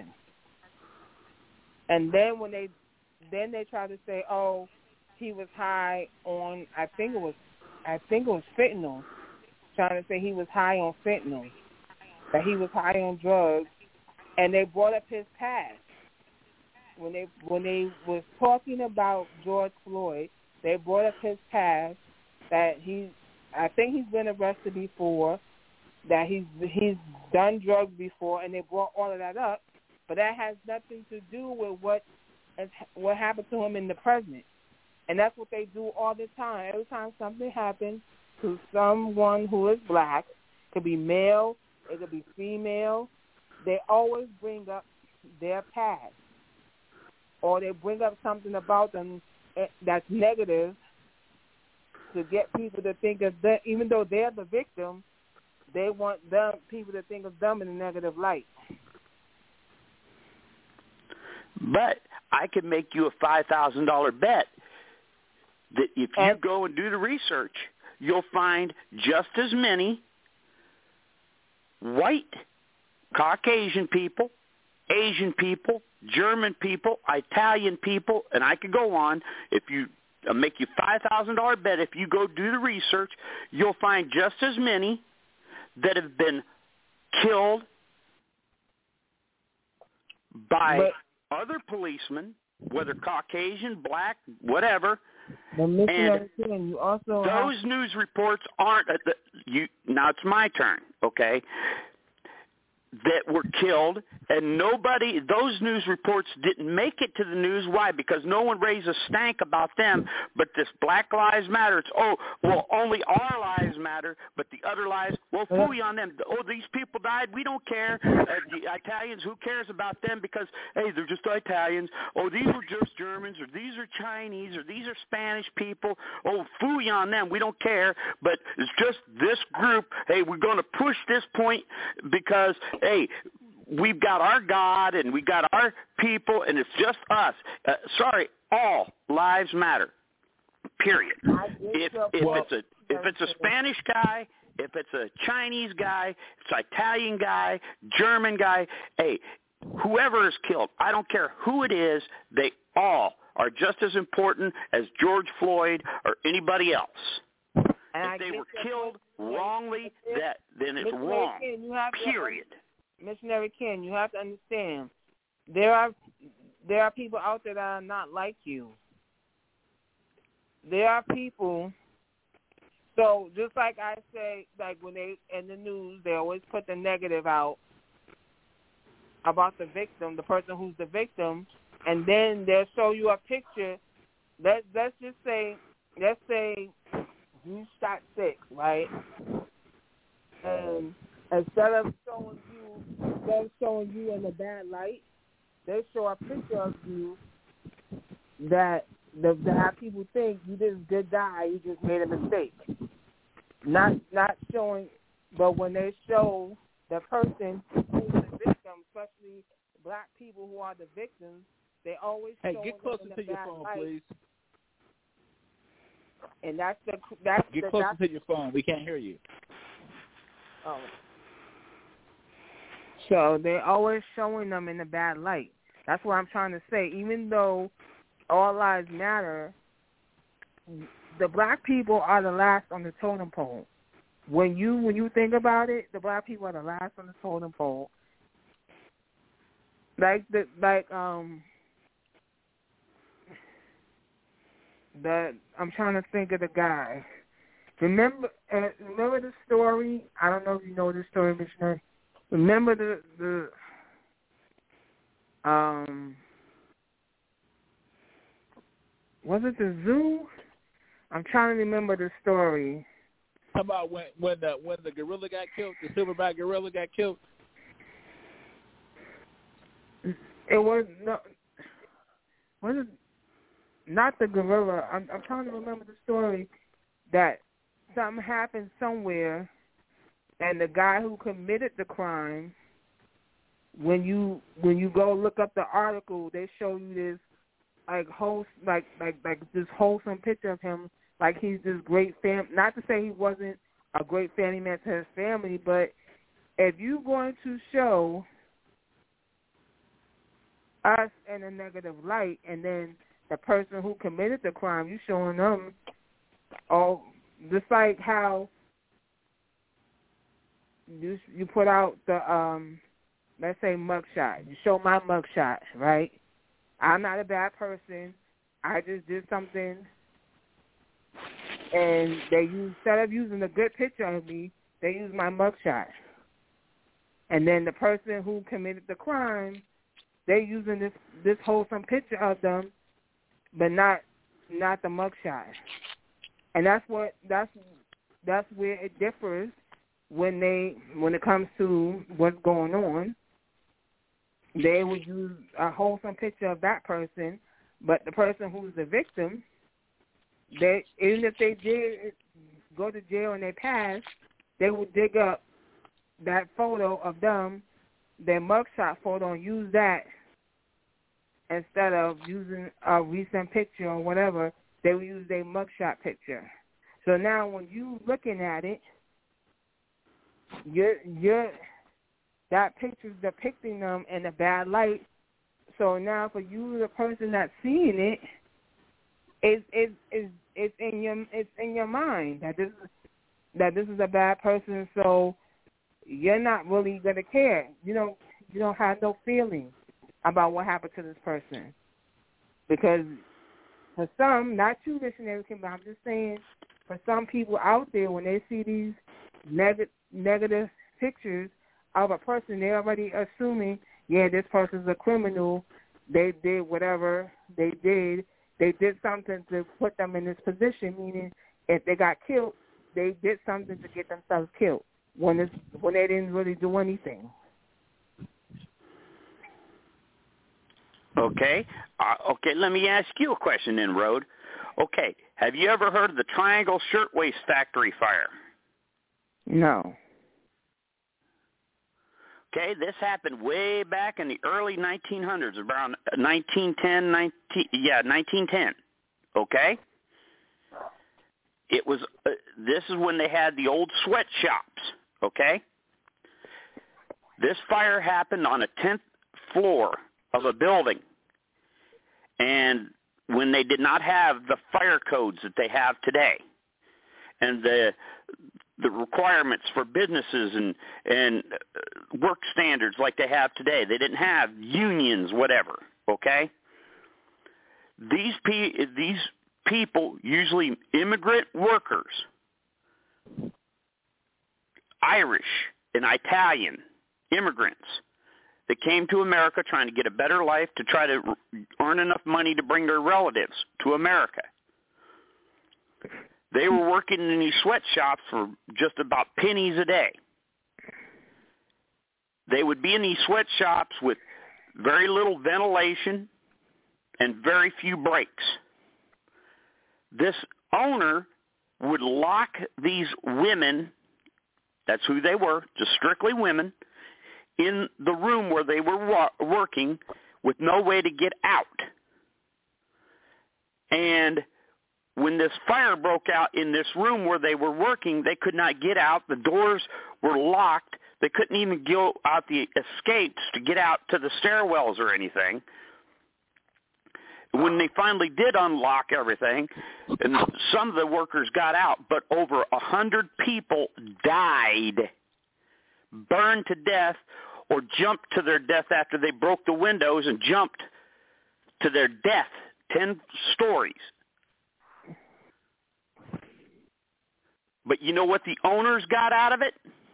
And then when they then they tried to say, oh, he was high on I think it was I think it was fentanyl. Trying to say he was high on fentanyl. That he was high on drugs, and they brought up his past. When they when they was talking about George Floyd, they brought up his past, that he, I think he's been arrested before, that he's he's done drugs before, and they brought all of that up, but that has nothing to do with what what happened to him in the present, and that's what they do all the time. Every time something happens to someone who is black, could be male, it could be female, they always bring up their past. Or they bring up something about them that's negative to get people to think of them, even though they're the victim, they want them people to think of them in a negative light. But I can make you a five thousand dollars bet that if you and, go and do the research, you'll find just as many white, Caucasian people, Asian people, German people, Italian people, and I could go on. If you I'll make you five thousand dollars bet, if you go do the research, you'll find just as many that have been killed by but, other policemen, whether Caucasian, black, whatever. And Ken, you also those have... news reports aren't at the, you. Now it's my turn, okay? That were killed, and nobody, those news reports didn't make it to the news. Why? Because no one raised a stank about them, but this Black Lives Matter, it's, oh, well, only our lives matter, but the other lives, well, phooey on them. Oh, these people died, we don't care. Uh, the Italians, who cares about them because, hey, they're just Italians. Oh, these were just Germans, or these are Chinese, or these are Spanish people. Oh, phooey on them, we don't care, but it's just this group. Hey, we're going to push this point because, hey, we've got our God and we got our people, and it's just us. Uh, sorry, all lives matter. Period. If if it's a if it's a Spanish guy, if it's a Chinese guy, if it's an Italian guy, German guy, hey, whoever is killed, I don't care who it is, they all are just as important as George Floyd or anybody else. And if they were killed wrongly, that then it's wrong. Period. Missionary Ken, you have to understand, there are there are people out there that are not like you. There are people, so just like I say, like when they, in the news, they always put the negative out about the victim, the person who's the victim, and then they'll show you a picture. Let's, let's just say, let's say you shot six, right? And instead of showing you, instead of showing you in a bad light, they show a picture of you that the, the how people think you just did die, you just made a mistake. Not not showing, but when they show the person who's the victim, especially black people who are the victims, they always Hey, show get them closer in to a your bad phone, light. please. And that's the that's Get the, closer that's, to your phone. We can't hear you. oh. So they're always showing them in a bad light. That's what I'm trying to say. Even though all lives matter, the black people are the last on the totem pole. When you when you think about it, the black people are the last on the totem pole. Like the like um the I'm trying to think of the guy. Remember uh, remember the story? I don't know if you know this story, Missionary. Remember the the um was it the zoo? I'm trying to remember the story. How about when when the when the gorilla got killed, the silverback gorilla got killed? It was no, was it not the gorilla? I'm I'm trying to remember the story that something happened somewhere, and the guy who committed the crime. When you when you go look up the article, they show you this like whole like like like this wholesome picture of him, like he's this great fam. Not to say he wasn't a great family man to his family, but if you're going to show us in a negative light, and then the person who committed the crime, you showing them all, just like how you you put out the um, let's say mugshot. You show my mugshot, right? I'm not a bad person. I just did something, and they use instead of using a good picture of me, they use my mugshot. And then the person who committed the crime, they're using this this wholesome picture of them, but not not the mugshot. And that's what that's that's where it differs when they when it comes to what's going on. They would use a wholesome picture of that person, but the person who's the victim, they even if they did go to jail and they passed, they would dig up that photo of them, their mugshot photo, and use that instead of using a recent picture or whatever. They would use their mugshot picture. So now when you looking at it, you're you're that picture's depicting them in a bad light. So now for you, the person that's seeing it, it's it's it's it's in your it's in your mind that this is that this is a bad person. So you're not really gonna care. You don't you don't have no feeling about what happened to this person, because for some, not you, missionary, but I'm just saying, for some people out there, when they see these neg- negative pictures of a person, they're already assuming, yeah, this person's a criminal. They did whatever they did. They did something to put them in this position, meaning if they got killed, they did something to get themselves killed when it's, when they didn't really do anything. Okay. Uh, okay, let me ask you a question then, Rode. Okay, have you ever heard of the Triangle Shirtwaist Factory fire? No. Okay, this happened way back in the early nineteen hundreds, around nineteen ten, nineteen, yeah, nineteen ten. Okay? It was, uh, this is when they had the old sweatshops, okay? This fire happened on a tenth floor of a building, and when they did not have the fire codes that they have today, and the the requirements for businesses and and work standards like they have today, they didn't have unions, whatever. Okay, these pe- these people, usually immigrant workers, Irish and Italian immigrants, that came to America trying to get a better life, to try to earn enough money to bring their relatives to America. They were working in these sweatshops for just about pennies a day. They would be in these sweatshops with very little ventilation, and very few breaks. This owner would lock these women, that's who they were, just strictly women, in the room where they were wa- working with no way to get out. And when this fire broke out in this room where they were working, they could not get out. The doors were locked. They couldn't even go out the escapes to get out to the stairwells or anything. When they finally did unlock everything, and some of the workers got out, but over a hundred people died, burned to death, or jumped to their death after they broke the windows and jumped to their death, ten stories. But you know what the owners got out of it?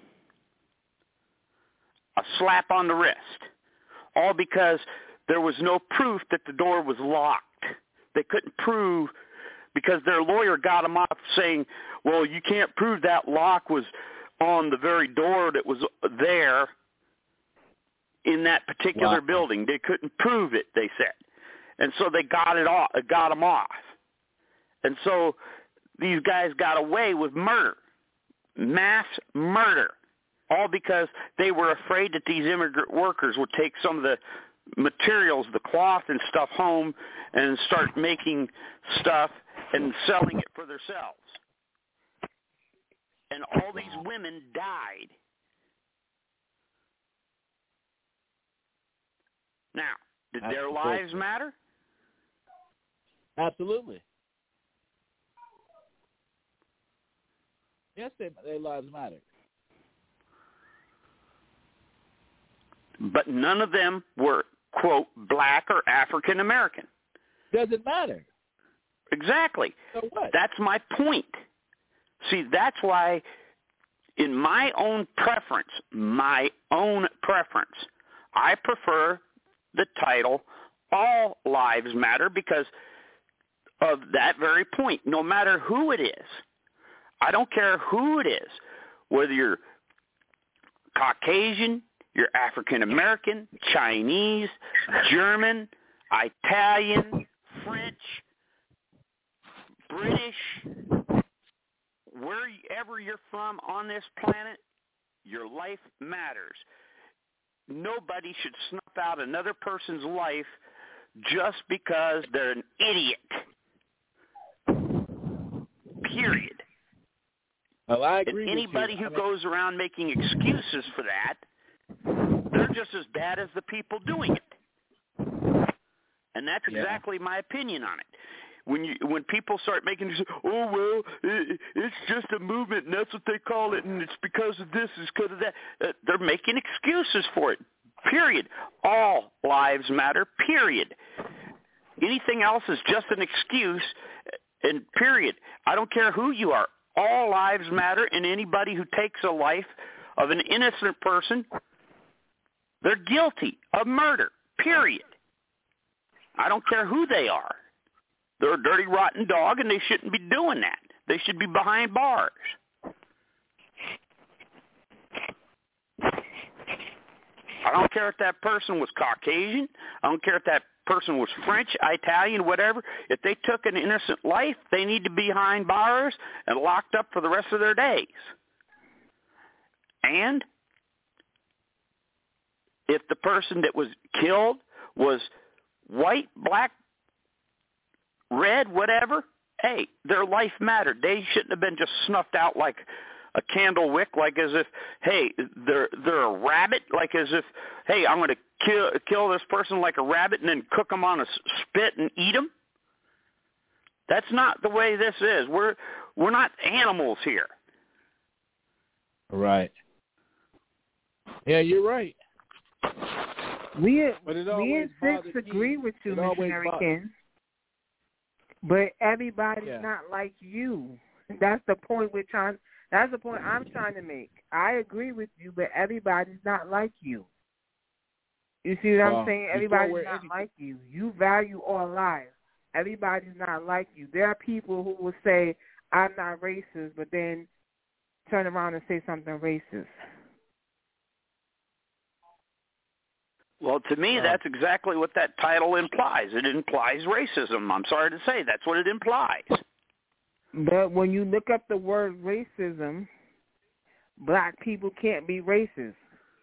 A slap on the wrist. All because there was no proof that the door was locked. They couldn't prove, because their lawyer got them off saying, well, you can't prove that lock was on the very door that was there in that particular wow. building. They couldn't prove it, they said. And so they got it off, got them off. And so these guys got away with murder, mass murder, all because they were afraid that these immigrant workers would take some of the materials, the cloth and stuff home and start making stuff and selling it for themselves. And all these women died. Now, did their lives matter? Absolutely. Yes, they, their lives matter. But none of them were, quote, black or African American. Doesn't matter. Exactly. So what? That's my point. See, that's why in my own preference, my own preference, I prefer the title All Lives Matter because of that very point. No matter who it is, I don't care who it is, whether you're Caucasian, you're African American, Chinese, German, Italian, French, British, wherever you're from on this planet, your life matters. Nobody should snuff out another person's life just because they're an idiot. Period. Well, I agree and anybody with you. who I mean, goes around making excuses for that, they're just as bad as the people doing it. And that's exactly yeah. my opinion on it. When you when people start making, oh, well, it, it's just a movement, and that's what they call it, and it's because of this, it's because of that. Uh, they're making excuses for it, period. All lives matter, period. Anything else is just an excuse, and period. I don't care who you are. All lives matter, and anybody who takes a life of an innocent person, they're guilty of murder, period. I don't care who they are. They're a dirty, rotten dog, and they shouldn't be doing that. They should be behind bars. I don't care if that person was Caucasian. I don't care if that person was French, Italian, whatever. If they took an innocent life, they need to be behind bars and locked up for the rest of their days. And if the person that was killed was white, black, red, whatever, hey, their life mattered. They shouldn't have been just snuffed out like a candle wick, like as if, hey, they're they're a rabbit, like as if, hey, I'm going to kill kill this person like a rabbit and then cook them on a spit and eat them. That's not the way this is. We're we're not animals here. Right. Yeah, you're right. We but it we in six agree with you, Missionary Ken. But everybody's yeah. not like you. That's the point we're trying. That's the point I'm trying to make. I agree with you, but everybody's not like you. You see what well, I'm saying? Everybody's not any- like you. You value all lives. Everybody's not like you. There are people who will say, I'm not racist, but then turn around and say something racist. Well, to me, Uh, that's exactly what that title implies. It implies racism. I'm sorry to say, that's what it implies. But when you look up the word racism, black people can't be racist.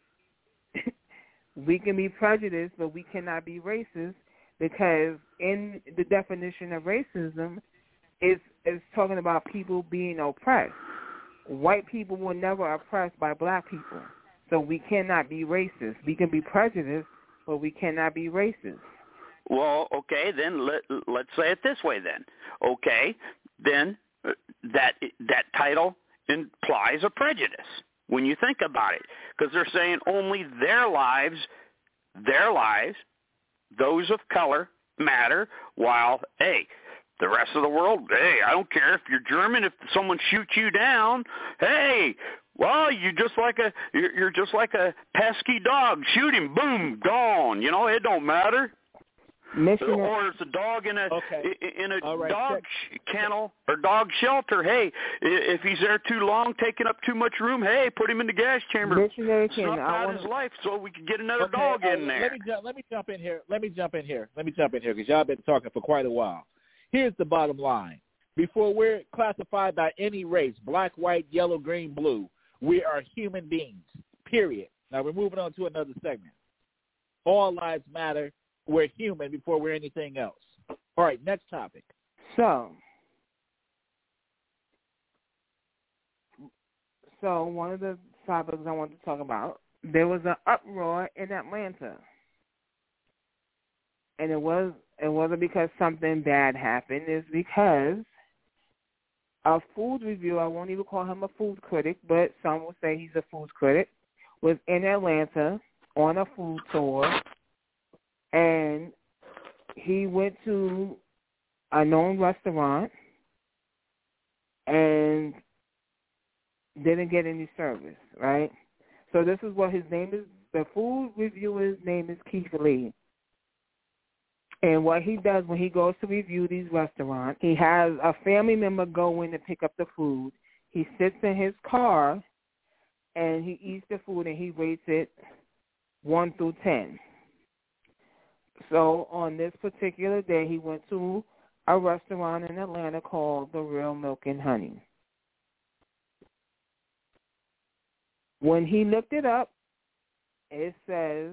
We can be prejudiced, but we cannot be racist because in the definition of racism, it's, it's talking about people being oppressed. White people were never oppressed by black people, so we cannot be racist. We can be prejudiced, but we cannot be racist. Well, okay, then let, let's say it this way then. Okay, then that that title implies a prejudice when you think about it, because they're saying only their lives, their lives, those of color matter, while, hey, the rest of the world, hey, I don't care if you're German, if someone shoots you down, hey, well, you're just like a you're just like a pesky dog. Shoot him, boom, gone. You know, it don't matter. Missionary. Or it's a dog in a Okay. in a All right, dog check. sh- kennel or dog shelter. Hey, if he's there too long, taking up too much room, hey, put him in the gas chamber. Missionary Ken, Snuff I out want his life so we can get another Okay, dog uh, in there. Let me jump. Let me jump in here. Let me jump in here. Let me jump in here because y'all been talking for quite a while. Here's the bottom line: before we're classified by any race, black, white, yellow, green, blue, we are human beings. Period. Now we're moving on to another segment. All lives matter. We're human before we're anything else. All right, next topic. So, so one of the topics I want to talk about, there was an uproar in Atlanta, and it was it wasn't because something bad happened. It's because a food reviewer, I won't even call him a food critic, but some will say he's a food critic, was in Atlanta on a food tour, and he went to a known restaurant and didn't get any service, right? So this is what his name is. The food reviewer's name is Keith Lee. And what he does when he goes to review these restaurants, he has a family member go in to pick up the food. He sits in his car and he eats the food and he rates it one through ten. So on this particular day, he went to a restaurant in Atlanta called The Real Milk and Honey. When he looked it up, it says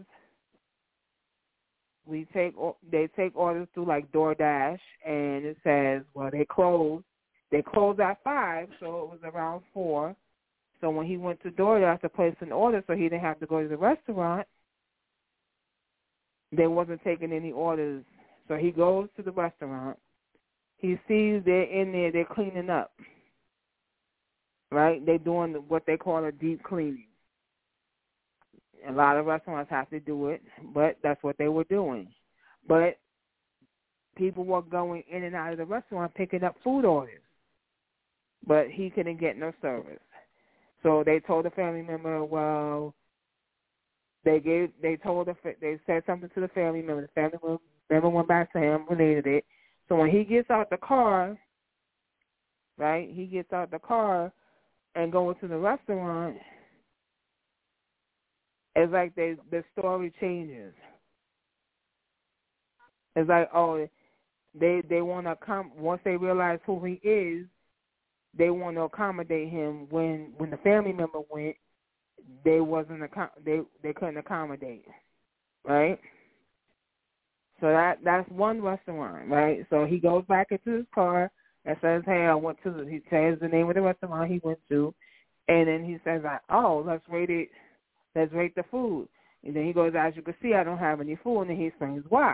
we take they take orders through like DoorDash, and it says, well, they close. They closed at five, so it was around four. So when he went to DoorDash to place an order so he didn't have to go to the restaurant, they wasn't taking any orders. So he goes to the restaurant. He sees they're in there. They're cleaning up, right? They're doing what they call a deep cleaning. A lot of restaurants have to do it, but that's what they were doing. But people were going in and out of the restaurant picking up food orders, but he couldn't get no service. So they told the family member, well, they gave, they told, the, they said something to the family member. The family member went back to him, related it. So when he gets out the car, right, he gets out the car and going to the restaurant, it's like they, the story changes. It's like, oh, they they want to come, once they realize who he is, they want to accommodate him. When when the family member went, they wasn't they they couldn't accommodate, right? So that that's one restaurant, right? So he goes back into his car and says, "Hey, I went to." The, he says the name of the restaurant he went to, and then he says, like, "Oh, let's rate it. Let's rate the food." And then he goes, "As you can see, I don't have any food," and then he explains why.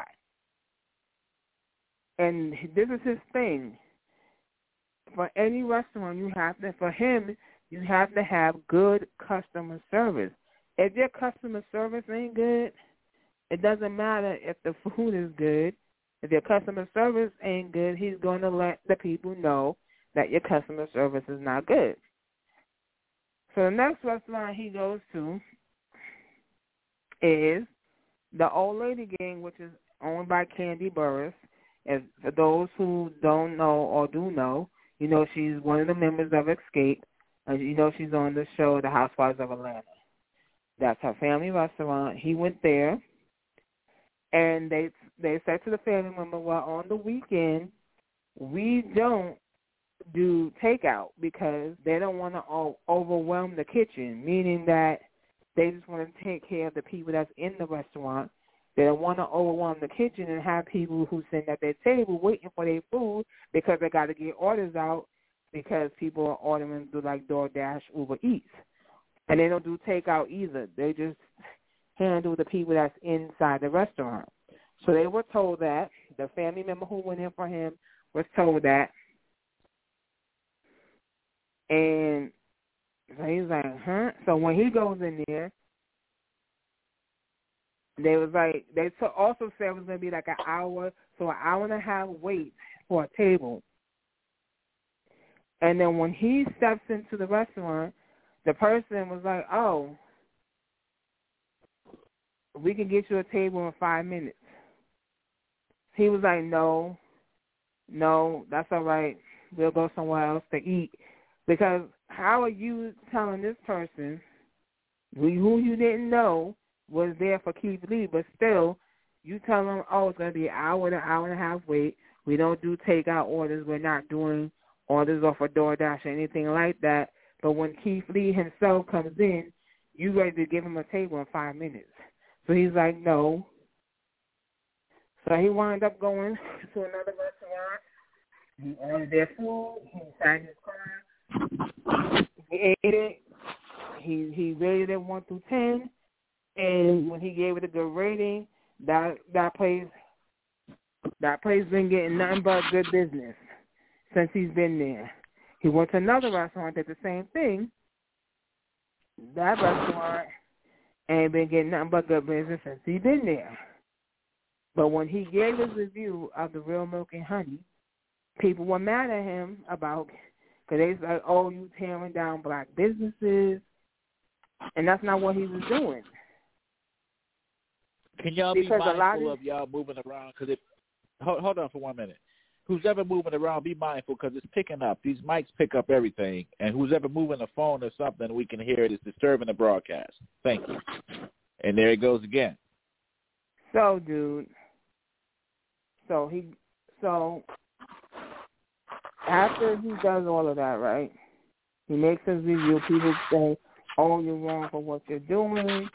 And this is his thing. For any restaurant, you have to, for him, you have to have good customer service. If your customer service ain't good, it doesn't matter if the food is good. If your customer service ain't good, he's going to let the people know that your customer service is not good. So the next restaurant he goes to is the Old Lady Gang, which is owned by Candy Burris. As for those who don't know or do know, you know she's one of the members of Escape. And you know she's on the show The Housewives of Atlanta. That's her family restaurant. He went there, And they they said to the family member, well, on the weekend, we don't do takeout because they don't want to overwhelm the kitchen, meaning that they just want to take care of the people that's in the restaurant. They don't want to overwhelm the kitchen and have people who sit at their table waiting for their food because they got to get orders out because people are ordering through like DoorDash, Uber Eats. And they don't do takeout either. They just handle the people that's inside the restaurant. So they were told that. The family member who went in for him was told that. And so he's like, huh? So when he goes in there, they was like, they also said it was going to be like an hour, so an hour and a half wait for a table. And then when he steps into the restaurant, the person was like, oh, we can get you a table in five minutes. He was like, no, no, that's all right. We'll go somewhere else to eat. Because how are you telling this person who you didn't know was there for Keith Lee, but still you tell them, oh, it's going to be an hour to an hour and a half wait. We don't do takeout orders. We're not doing orders off of DoorDash or anything like that. But when Keith Lee himself comes in, you ready to give him a table in five minutes. So he's like, no. So he wound up going to another restaurant. He ordered their food. He sat in his car. He ate it. He he rated it one through ten. And when he gave it a good rating, that that place that place been getting nothing but good business since he's been there. He went to another restaurant, did the same thing. That restaurant ain't been getting nothing but good business since he's been there. But when he gave his review of the Real Milk and Honey, people were mad at him about, because they was like, oh, you tearing down black businesses. And that's not what he was doing. Can y'all because be mindful of, of y'all moving around? Because it, hold, hold on for one minute. Who's ever moving around, be mindful because it's picking up. These mics pick up everything. And who's ever moving a phone or something, we can hear it. It's disturbing the broadcast. Thank you. And there it goes again. So, dude, so he, so after he does all of that, right, he makes his review. People say, oh, you're wrong for what you're doing.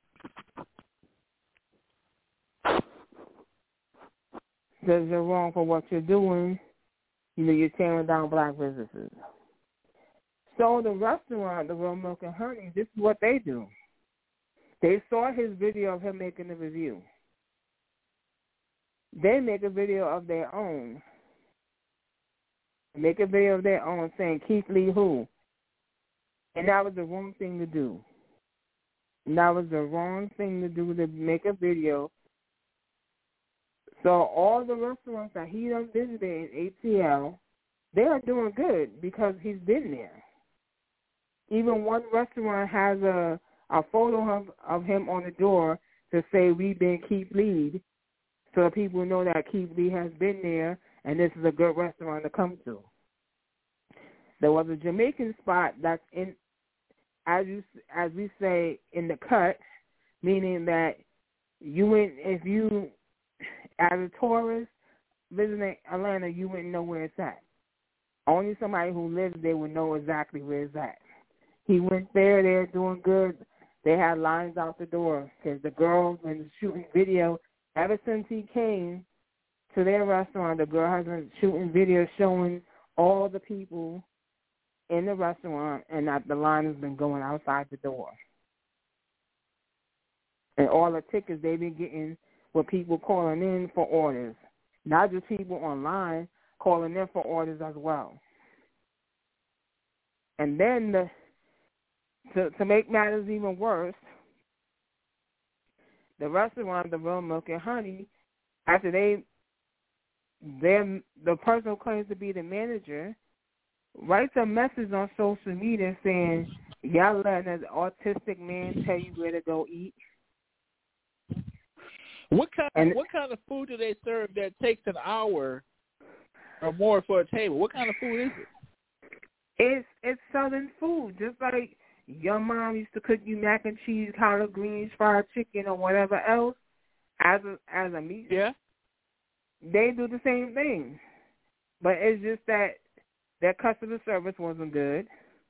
Says you're wrong for what you're doing. You know, you're tearing down black businesses. So the restaurant, the Real Milk and Honey, this is what they do. They saw his video of him making the review. They make a video of their own. Make a video of their own saying Keith Lee who. And that was the wrong thing to do. And that was the wrong thing to do, to make a video. So all the restaurants that he done visited in A T L, they are doing good because he's been there. Even one restaurant has a, a photo of, of him on the door to say, we've been Keith Lee, so people know that Keith Lee has been there and this is a good restaurant to come to. There was a Jamaican spot that's in, as you as we say, in the cut, meaning that you went, if you, as a tourist visiting Atlanta, you wouldn't know where it's at. Only somebody who lives there would know exactly where it's at. He went there, they're doing good. They had lines out the door because the girls been shooting video ever since he came to their restaurant. The girl has been shooting videos showing all the people in the restaurant, and that the line has been going outside the door. And all the tickets they've been getting with people calling in for orders, not just people online calling in for orders as well. And then the, to to make matters even worse, the restaurant, the Real Milk and Honey, after they, them the person who claims to be the manager writes a message on social media saying, y'all letting an autistic man tell you where to go eat. What kind and, of, what kind of food do they serve that takes an hour or more for a table? What kind of food is it? It's it's Southern food, just like your mom used to cook you mac and cheese, collard greens, fried chicken, or whatever else. as a as a meat. Yeah. They do the same thing, but it's just that their customer service wasn't good,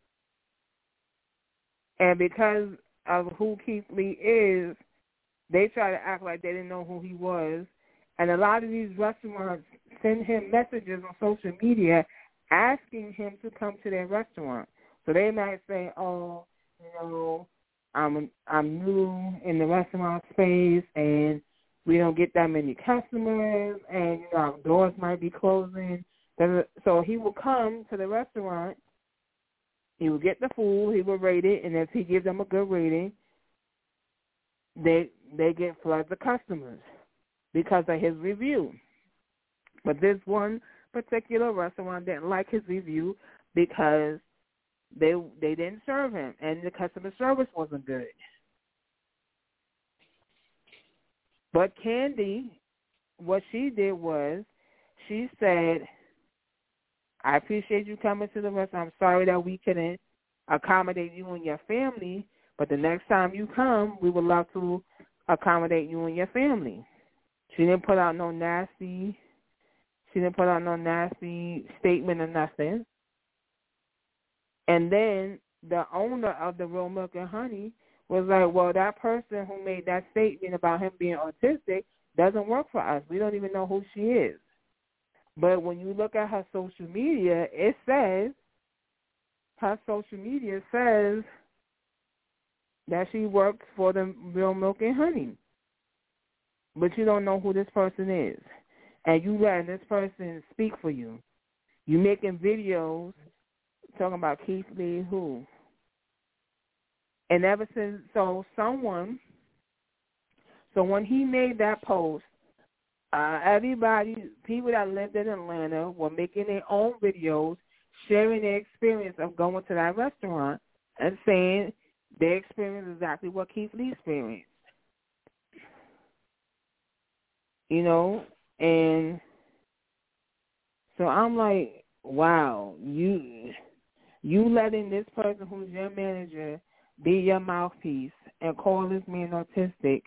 and because of who Keith Lee is, they try to act like they didn't know who he was, and a lot of these restaurants send him messages on social media asking him to come to their restaurant. So they might say, "Oh, you know, I'm I'm new in the restaurant space, and we don't get that many customers, and you know, our doors might be closing." So he will come to the restaurant. He will get the food. He will rate it, and if he gives them a good rating, they they get floods of customers because of his review. But this one particular restaurant didn't like his review because they they didn't serve him, and the customer service wasn't good. But Candy, what she did was she said, "I appreciate you coming to the restaurant. I'm sorry that we couldn't accommodate you and your family, but the next time you come, we would love to accommodate you and your family." She didn't put out no nasty, she didn't put out no nasty statement or nothing. And then the owner of the Real Milk and Honey was like, "Well, that person who made that statement about him being autistic doesn't work for us. We don't even know who she is." But when you look at her social media, it says, her social media says that she works for the Real Milk and Honey. But you don't know who this person is. And you letting this person speak for you. You making videos talking about Keith Lee who. And ever since, so someone, so when he made that post, uh, everybody, people that lived in Atlanta were making their own videos, sharing their experience of going to that restaurant and saying they experienced exactly what Keith Lee experienced. You know, and so I'm like, wow, you you letting this person who's your manager be your mouthpiece and call this man autistic.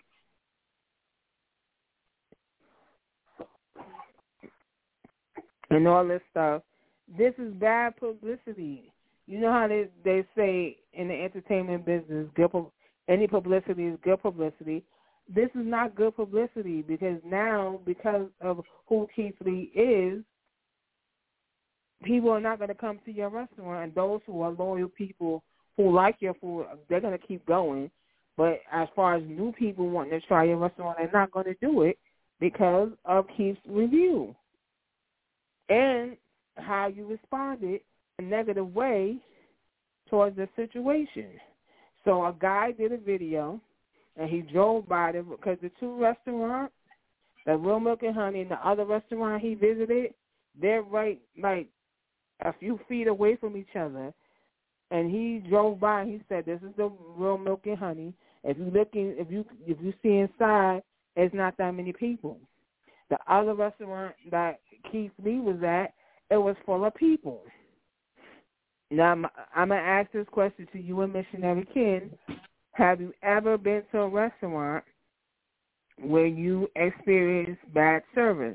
And all this stuff. This is bad publicity. You know how they they say in the entertainment business, good any publicity is good publicity. This is not good publicity because now, because of who Keith Lee is, people are not going to come to your restaurant. And those who are loyal people who like your food, they're going to keep going. But as far as new people wanting to try your restaurant, they're not going to do it because of Keith's review and how you responded in a negative way towards the situation. So a guy did a video, and he drove by them because the two restaurants, the Real Milk and Honey and the other restaurant he visited, they're right like a few feet away from each other. And he drove by and he said, "This is the Real Milk and Honey. If you looking, if you if you see inside, it's not that many people." The other restaurant that Keith Lee was at, it was full of people. Now I'm, I'm gonna ask this question to you and Missionary Ken. Have you ever been to a restaurant where you experienced bad service?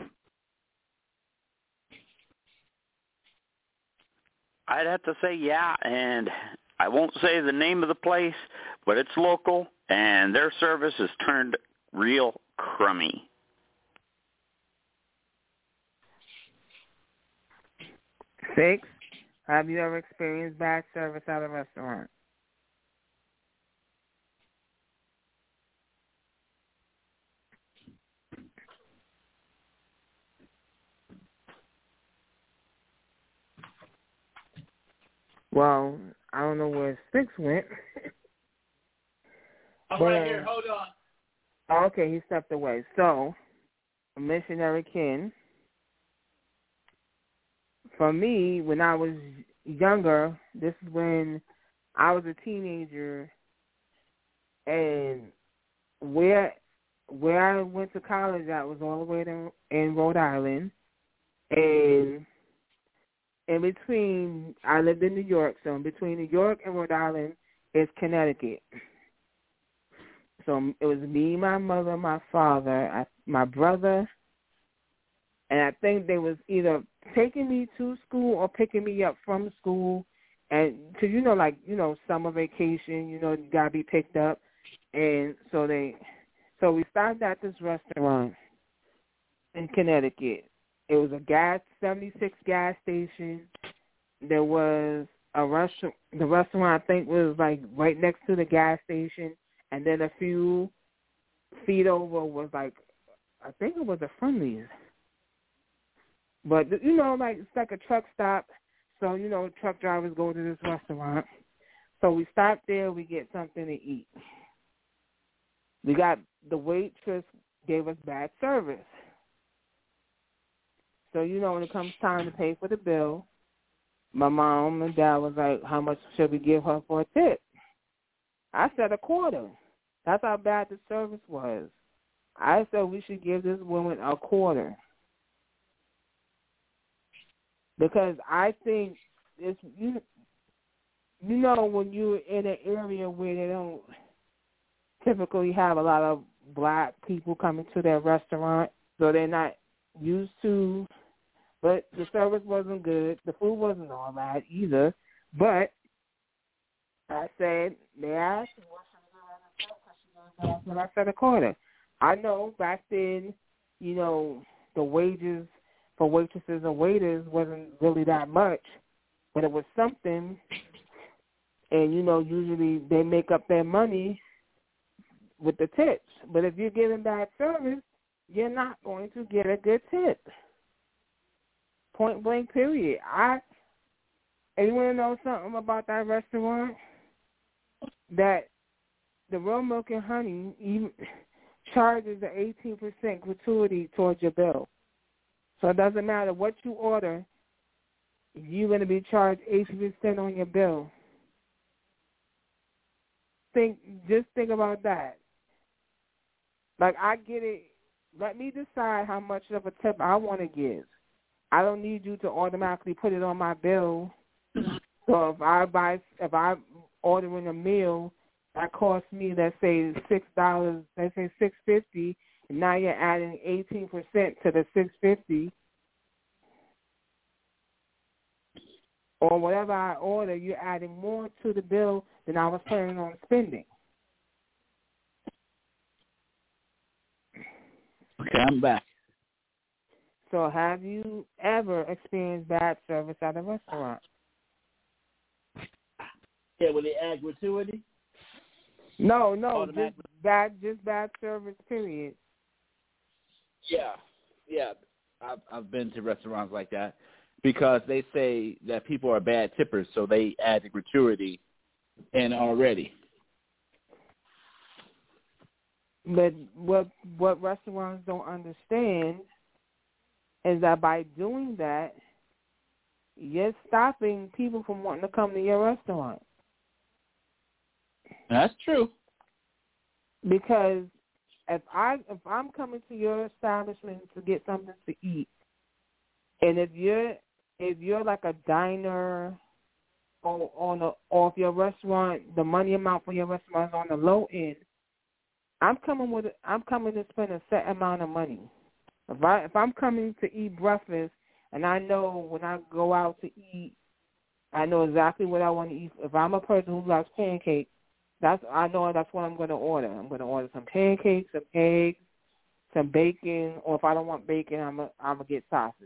I'd have to say yeah, and I won't say the name of the place, but it's local, and their service has turned real crummy. Six, have you ever experienced bad service at a restaurant? Well, I don't know where Six went. I'm but, right here. Hold on. Okay, he stepped away. So, Missionary Ken, for me, when I was younger, this is when I was a teenager, and where where I went to college at was all the way in, in Rhode Island, and in between, I lived in New York, so in between New York and Rhode Island is Connecticut. So it was me, my mother, my father, I, my brother, and I think they was either taking me to school or picking me up from school. And because, you know, like, you know, summer vacation, you know, you got to be picked up. And so they, so we stopped at this restaurant in Connecticut. It was a gas, seventy-six gas station. There was a restaurant, the restaurant I think was like right next to the gas station. And then a few feet over was like, I think it was a Friendly's. But, you know, like it's like a truck stop. So, you know, truck drivers go to this restaurant. So we stopped there. We get something to eat. We got, the waitress gave us bad service. So, you know, when it comes time to pay for the bill, my mom and dad was like, how much should we give her for a tip? I said a quarter. That's how bad the service was. I said we should give this woman a quarter. Because I think it's, you, you know, when you're in an area where they don't typically have a lot of black people coming to their restaurant, so they're not used to, but the service wasn't good. The food wasn't all that either. But I said, they asked, what should I do? And I said a quarter. I know back then, you know, the wages for waitresses and waiters wasn't really that much, but it was something. And, you know, usually they make up their money with the tips. But if you're giving bad service, you're not going to get a good tip. Point blank, period. I, and you want to know something about that restaurant? That the Real Milk and Honey even charges an eighteen percent gratuity towards your bill. So it doesn't matter what you order, you're going to be charged eighteen percent on your bill. Think, just think about that. Like, I get it. Let me decide how much of a tip I want to give. I don't need you to automatically put it on my bill. So if I buy, if I'm ordering a meal that costs me, let's say six dollars, let's say six fifty, and now you're adding eighteen percent to the six fifty, or whatever I order, you're adding more to the bill than I was planning on spending. Okay, I'm back. So have you ever experienced bad service at a restaurant? Yeah, with the add gratuity? No, no, just bad, just bad service, period. Yeah, yeah. I've, I've been to restaurants like that because they say that people are bad tippers, so they add the gratuity in already. But what what restaurants don't understand is that by doing that, you're stopping people from wanting to come to your restaurant. That's true. Because if I if I'm coming to your establishment to get something to eat, and if you're if you're like a diner or on a or if your restaurant, the money amount for your restaurant is on the low end, I'm coming with I'm coming to spend a set amount of money. If I if I'm coming to eat breakfast and I know when I go out to eat, I know exactly what I want to eat. If I'm a person who loves pancakes, that's I know that's what I'm going to order. I'm going to order some pancakes, some eggs, some bacon, or if I don't want bacon, I'm a, I'm gonna get sausage.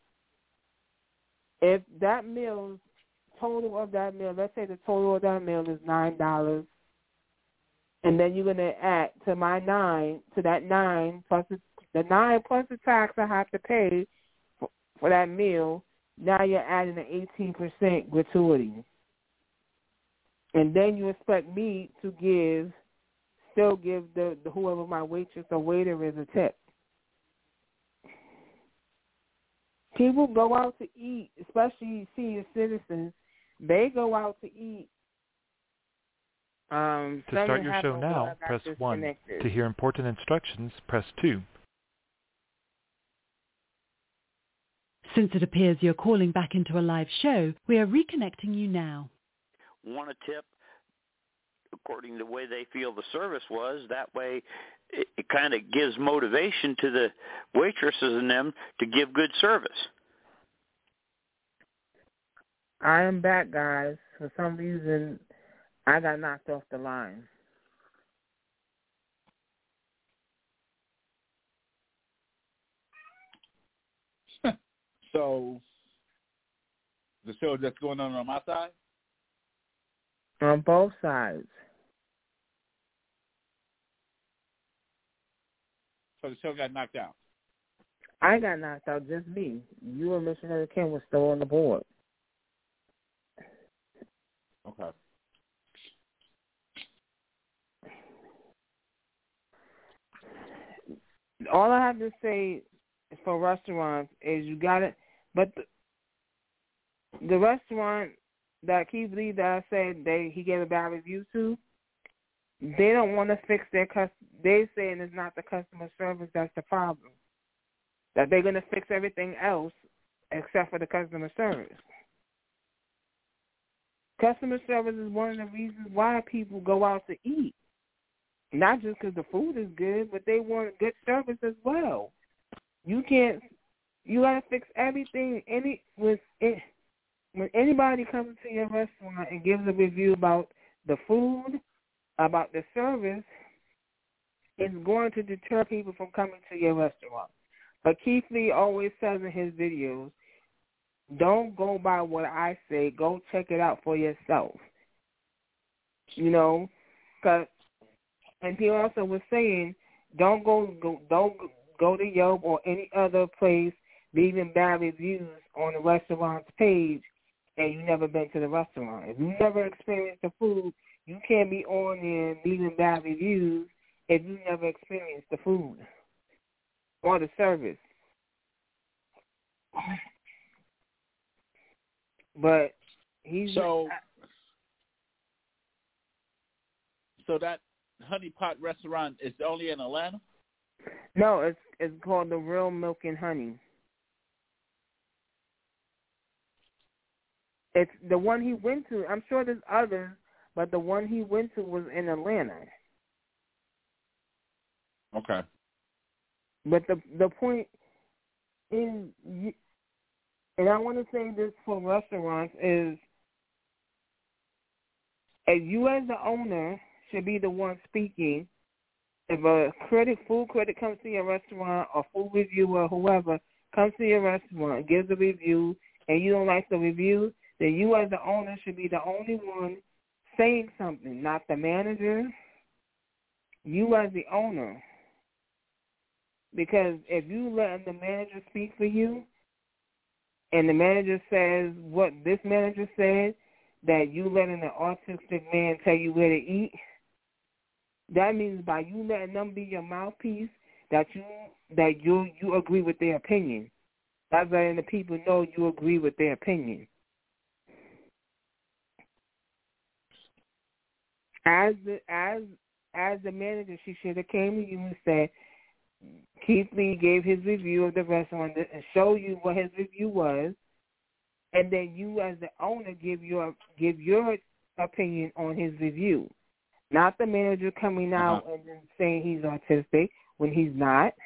If that meal, total of that meal, let's say the total of that meal is nine dollars, and then you're going to add to my nine, to that nine plus the, the nine plus the tax I have to pay for, for that meal. Now you're adding an eighteen percent gratuity. And then you expect me to give, still give the, the whoever my waitress or waiter is a tip. People go out to eat, especially senior citizens. They go out to eat. Um, to start your show now, press one. To hear important instructions, press two. Since it appears you're calling back into a live show, we are reconnecting you now. Want a tip? according to the way they feel the service was. That way it, it kind of gives motivation to the waitresses and them to give good service. I am back, guys. For some reason, I got knocked off the line. So, the show that's going on on my side? On both sides. So the show got knocked out? I got knocked out, just me. You and Missionary Kim were still on the board. Okay. All I have to say for restaurants is you got it, but the, the restaurant that Keith Lee that I said they he gave a bad review to, they don't want to fix their cus. They saying it's not the customer service that's the problem. That they're gonna fix everything else except for the customer service. Customer service is one of the reasons why people go out to eat. Not just because the food is good, but they want good service as well. You can't. You gotta fix everything. Any with it, when anybody comes to your restaurant and gives a review about the food, about the service, it's going to deter people from coming to your restaurant. But Keith Lee always says in his videos, don't go by what I say. Go check it out for yourself. You know, cause, and he also was saying, don't go, go don't go to Yelp or any other place leaving bad reviews on the restaurant's page, and you never been to the restaurant. If you never experienced the food, you can't be on there leaving bad reviews if you never experienced the food or the service. But he's so. So that Honey Pot restaurant is only in Atlanta? No, it's it's called the Real Milk and Honey. It's the one he went to. I'm sure there's others, but the one he went to was in Atlanta. Okay. But the the point is, and I want to say this for restaurants, is if you as the owner should be the one speaking. If a critic, food critic comes to your restaurant or food reviewer, whoever, comes to your restaurant, gives a review, and you don't like the review, then you as the owner should be the only one saying something, not the manager, you as the owner. Because if you let the manager speak for you, and the manager says what this manager said, that you letting an autistic man tell you where to eat, that means by you letting them be your mouthpiece, that you that you you agree with their opinion. That's letting the people know you agree with their opinion. As the as as the manager, she should have came to you and said, Keith Lee gave his review of the restaurant and show you what his review was, and then you as the owner give your give your opinion on his review. Not the manager coming out uh-huh. and then saying he's autistic when he's not.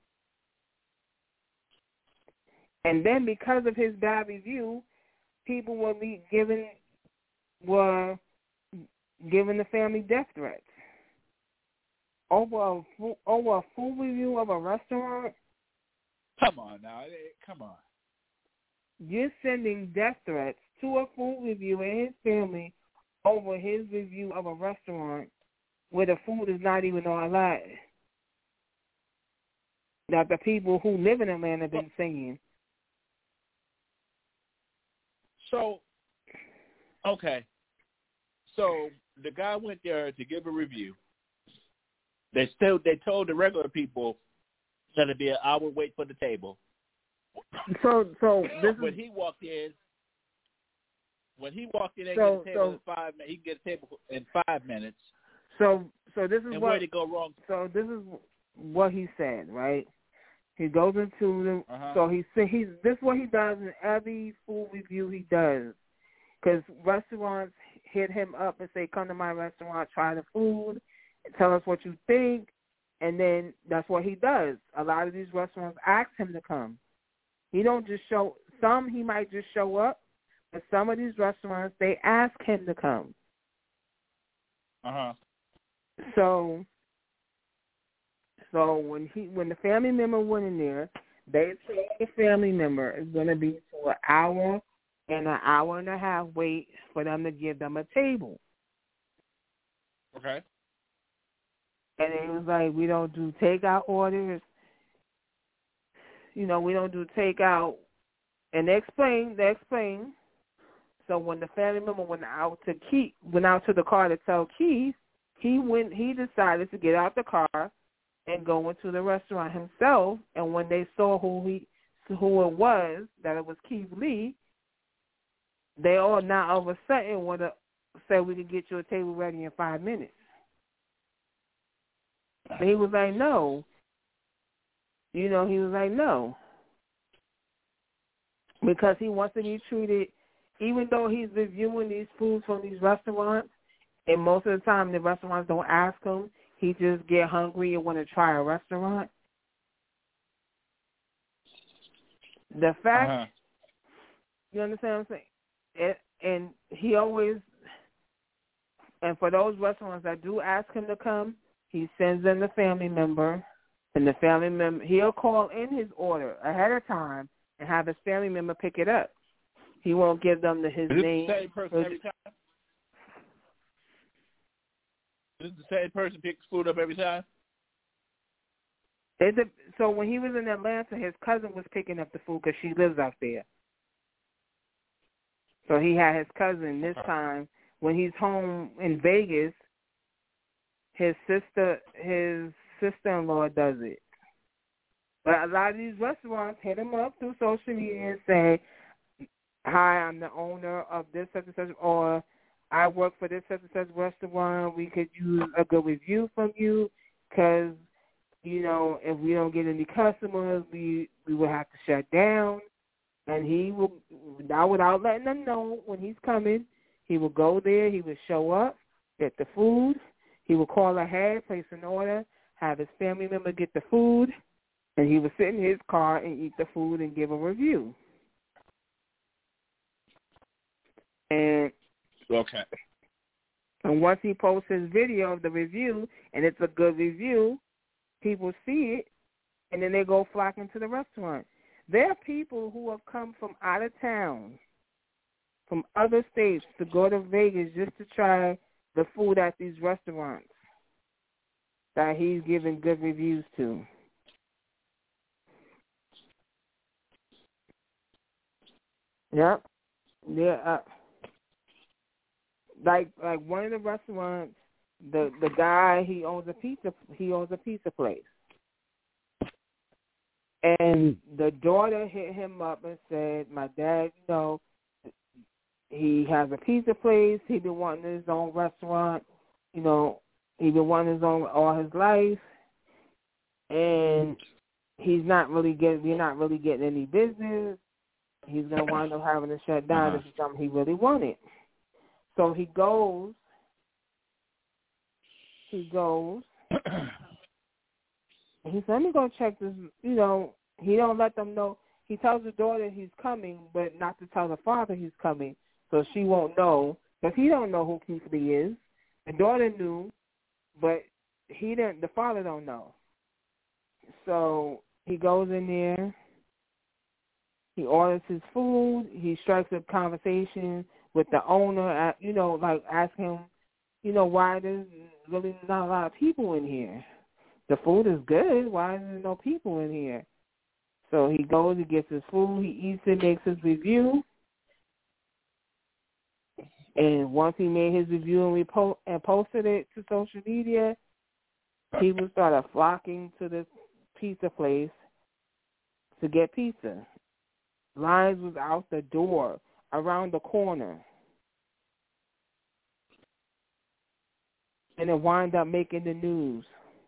And then because of his bad review, people were be given were given the family death threats. Over a full, over a full review of a restaurant. Come on now, come on. You're sending death threats to a food reviewer and his family over his review of a restaurant where the food is not even on lot. That the people who live in Atlanta have been saying. So, okay. So the guy went there to give a review. They still they told the regular people that it'd be an hour wait for the table. So so this when is, he walked in. When he walked in, they so, get a table so, in five minutes. He can get a table in five minutes. So, so this is and what. where did it go wrong? So this is what he said, right? He goes into the. Uh-huh. So he said he's. This is what he does in every food review he does, because restaurants hit him up and say, come to my restaurant, try the food, tell us what you think, and then that's what he does. A lot of these restaurants ask him to come. He don't just show, some he might just show up, but some of these restaurants, they ask him to come. Uh-huh. So, so when he, when the family member went in there, they told the family member is going to be for an hour and an hour and a half wait for them to give them a table. Okay. And it was like, we don't do takeout orders. You know, we don't do takeout. And they explained, they explained. So when the family member went out to Keith, went out to the car to tell Keith, he went, he decided to get out the car and go into the restaurant himself. And when they saw who he, who it was, that it was Keith Lee, they all now all of a sudden want to say we can get you a table ready in five minutes. And he was like, no. You know, he was like, no. Because he wants to be treated, even though he's reviewing these foods from these restaurants, and most of the time the restaurants don't ask him, he just get hungry and want to try a restaurant. The fact, uh-huh. you understand what I'm saying? It, and he always, and for those restaurants that do ask him to come, he sends them the family member, and the family member, he'll call in his order ahead of time and have his family member pick it up. He won't give them the, his Is it name. the same person every time? Is it the same person picks food up every time? It's a, so when he was in Atlanta, his cousin was picking up the food because she lives out there. So he had his cousin this time. When he's home in Vegas, his sister, his sister-in-law does it. But a lot of these restaurants hit him up through social media and say, hi, I'm the owner of this such and such, or I work for this such and such restaurant. We could use a good review from you because, you know, if we don't get any customers, we, we will have to shut down. And he will, now without letting them know when he's coming, he will go there, he will show up, get the food, he will call ahead, place an order, have his family member get the food, and he will sit in his car and eat the food and give a review. And okay. And once he posts his video of the review, and it's a good review, people see it, and then they go flocking to the restaurant. There are people who have come from out of town, from other states, to go to Vegas just to try the food at these restaurants that he's giving good reviews to. Yep. Yeah. Uh, like like one of the restaurants, the the guy he owns a pizza he owns a pizza place. And the daughter hit him up and said, my dad, you know, he has a pizza place. He's been wanting his own restaurant. You know, he's been wanting his own all his life. And he's not really getting, we're not really getting any business. He's going to wind up having to shut down. Uh-huh. This is something he really wanted. So he goes, he goes, he said, let me go check this, you know, he don't let them know. He tells the daughter he's coming, but not to tell the father he's coming, so she won't know, because he don't know who Keith Lee is. The daughter knew, but he didn't, the father don't know. So he goes in there, he orders his food, he strikes a conversation with the owner, you know, like ask him, you know, why there's really not a lot of people in here. The food is good. Why is there no people in here? So he goes, he gets his food, he eats it, makes his review. And once he made his review and, repo- and posted it to social media, people started flocking to this pizza place to get pizza. Lines was out the door, around the corner. And it wound up making the news.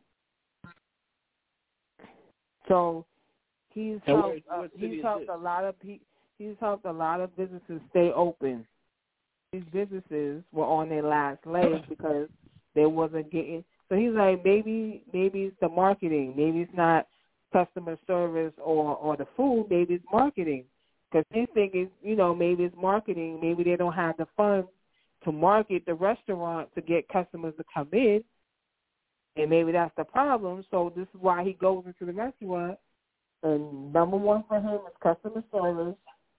So he's helped. Uh, he's helped a lot of pe- He's helped a lot of businesses stay open. these businesses were on their last legs because they wasn't getting. So he's like, maybe maybe it's the marketing, maybe it's not customer service or or the food, maybe it's marketing. Because he's thinking, you know, maybe it's marketing, maybe they don't have the funds to market the restaurant to get customers to come in, and maybe that's the problem. So this is why he goes into the restaurant, and number one for him is customer service.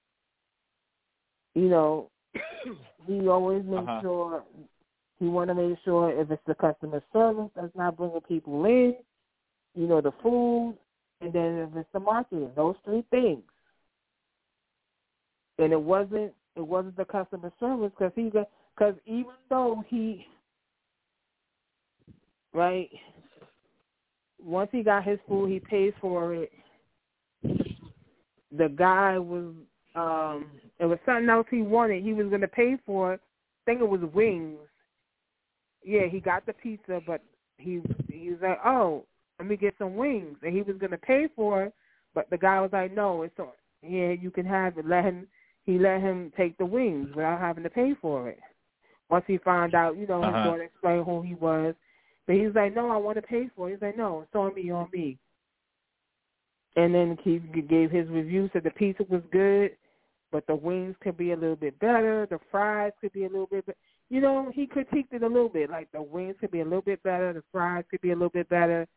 You know, he always makes uh-huh. sure, he want to make sure if it's the customer service that's not bringing people in, you know, the food, and then if it's the marketing, those three things. And it wasn't it wasn't the customer service because he got because even though he right once he got his food, he paid for it. The guy was um, it was something else he wanted. He was going to pay for it. I think it was wings. Yeah, he got the pizza, but he he was like, oh, let me get some wings, and he was going to pay for it, but the guy was like, no, it's on. Yeah, you can have it. Let him. He let him take the wings without having to pay for it. Once he found out, you know, uh-huh. he's going to explain who he was. But he was like, no, I want to pay for it. He's like, no, it's on me, on me. And then he gave his review, said the pizza was good, but the wings could be a little bit better. The fries could be a little bit better. You know, he critiqued it a little bit, like the wings could be a little bit better, the fries could be a little bit better.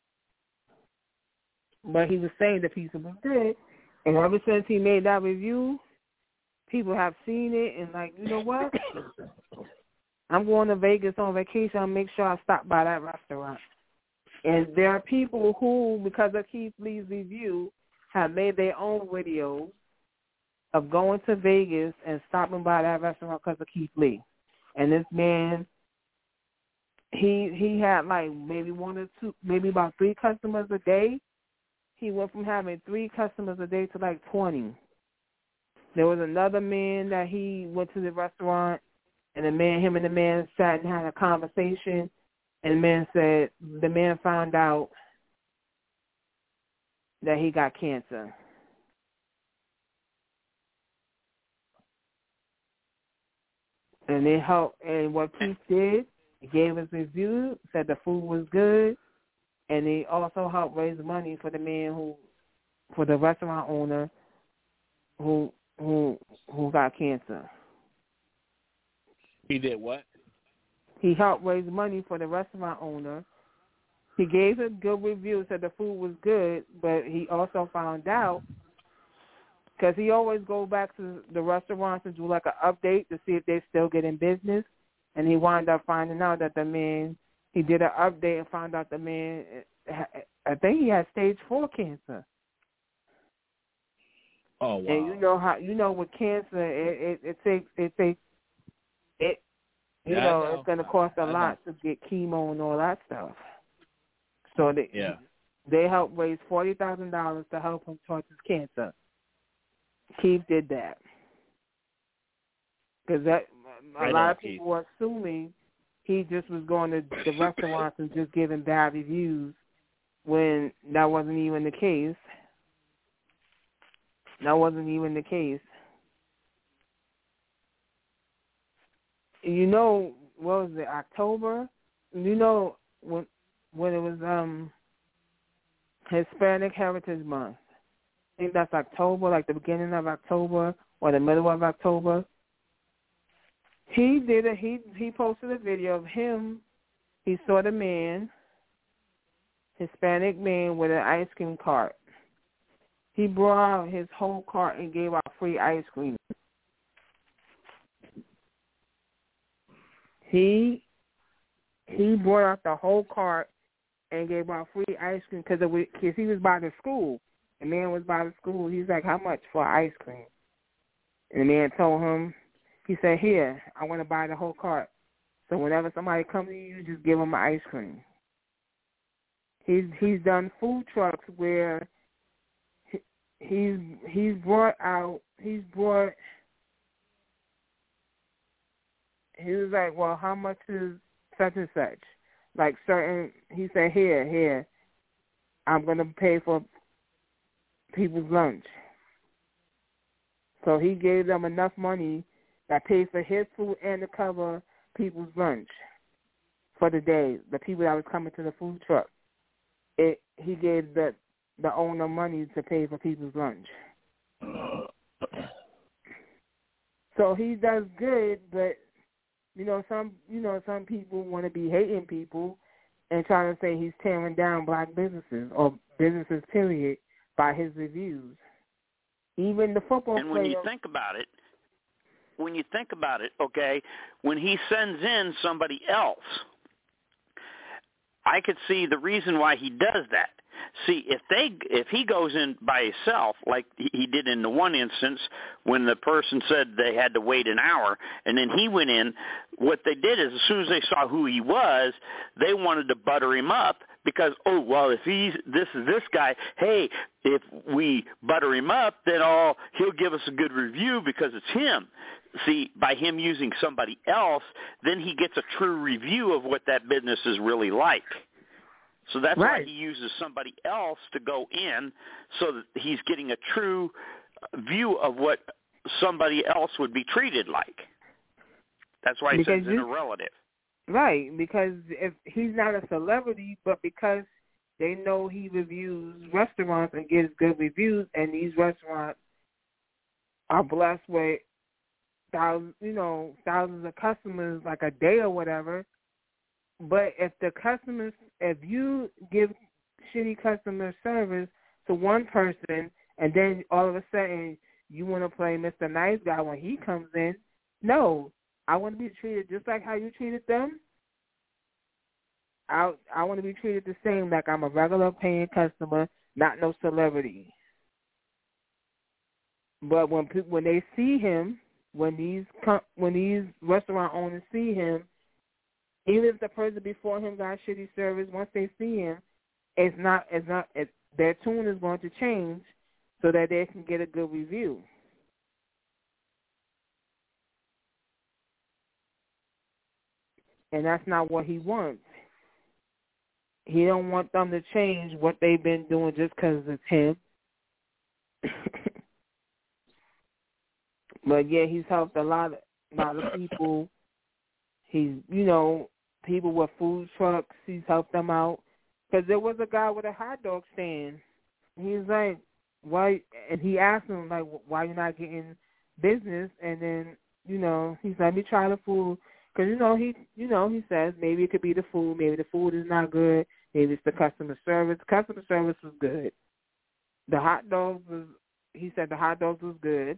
But he was saying the pizza was good. And ever since he made that review, people have seen it and like, you know what? I'm going to Vegas on vacation. I'll make sure I stop by that restaurant. And there are people who, because of Keith Lee's review, have made their own videos of going to Vegas and stopping by that restaurant because of Keith Lee. And this man, he he had like maybe one or two, maybe about three customers a day. He went from having three customers a day to like twenty. There was another man that he went to the restaurant, and the man, him and the man sat and had a conversation, and the man said, the man found out that he got cancer. And they helped, and what Keith did, he gave his review, said the food was good, and he also helped raise money for the man who, for the restaurant owner who who who got cancer. He did what? He helped raise money for the restaurant owner. He gave a good review, said the food was good, but he also found out, because he always go back to the restaurants and do like an update to see if they still get in business, and he wound up finding out that the man, he did an update and found out the man, I think he had stage four cancer. Oh wow! And you know how you know with cancer, it it, it takes it takes it. You yeah, know, know it's going to cost a I lot know. to get chemo and all that stuff. So they yeah. they helped raise forty thousand dollars to help him towards his cancer. Keith did that because that a Right lot on, of people Keith. were assuming he just was going to the restaurants and just giving bad reviews when that wasn't even the case. That wasn't even the case. You know, what was it, October? You know, when when it was um Hispanic Heritage Month. I think that's October, like the beginning of October or the middle of October. He did a he he posted a video of him. He saw the man, Hispanic man with an ice cream cart. He brought out his whole cart and gave out free ice cream. He he brought out the whole cart and gave out free ice cream because because he was by the school. The man was by the school. He's like, how much for ice cream? And the man told him, he said, here, I want to buy the whole cart. So whenever somebody comes to you, just give them ice cream. He's he's done food trucks where he, he's he's brought out he's brought. He was like, well, how much is such and such? Like certain, he said, here, here, I'm going to pay for people's lunch. So he gave them enough money that paid for his food and to cover people's lunch for the day. The people that was coming to the food truck, it he gave the the owner money to pay for people's lunch. So he does good, but you know some you know some people want to be hating people and trying to say he's tearing down black businesses or businesses period by his reviews. Even the football and when player, you think about it, when you think about it, okay, when he sends in somebody else, I could see the reason why he does that. See, if they if he goes in by himself, like he did in the one instance when the person said they had to wait an hour, and then he went in, what they did is as soon as they saw who he was, they wanted to butter him up because, oh, well, if he's this is this guy, hey, if we butter him up, then all he'll give us a good review because it's him. See, by him using somebody else, then he gets a true review of what that business is really like. So that's right. why he uses somebody else to go in so that he's getting a true view of what somebody else would be treated like. That's why he because sends in you, a relative. Right, because if he's not a celebrity, but because they know he reviews restaurants and gives good reviews, and these restaurants are blessed with thousands, you know, thousands of customers like a day or whatever. But if the customers, if you give shitty customer service to one person and then all of a sudden you want to play Mister Nice Guy when he comes in, no, I want to be treated just like how you treated them. I I want to be treated the same, like I'm a regular paying customer, not no celebrity. But when people, when they see him, when these when these restaurant owners see him, even if the person before him got shitty service, once they see him, it's not, it's not, it's, their tune is going to change so that they can get a good review. And that's not what he wants. He don't want them to change what they've been doing just because it's him. But yeah, he's helped a lot, a lot of people. He's, you know, people with food trucks, he's helped them out. Because there was a guy with a hot dog stand. He's like, why? And he asked him, like, why you not getting business? And then, you know, he's like, let me try the food. Because, you know, he, you know, he says maybe it could be the food. Maybe the food is not good. Maybe it's the customer service. Customer service was good. The hot dogs was, he said the hot dogs was good.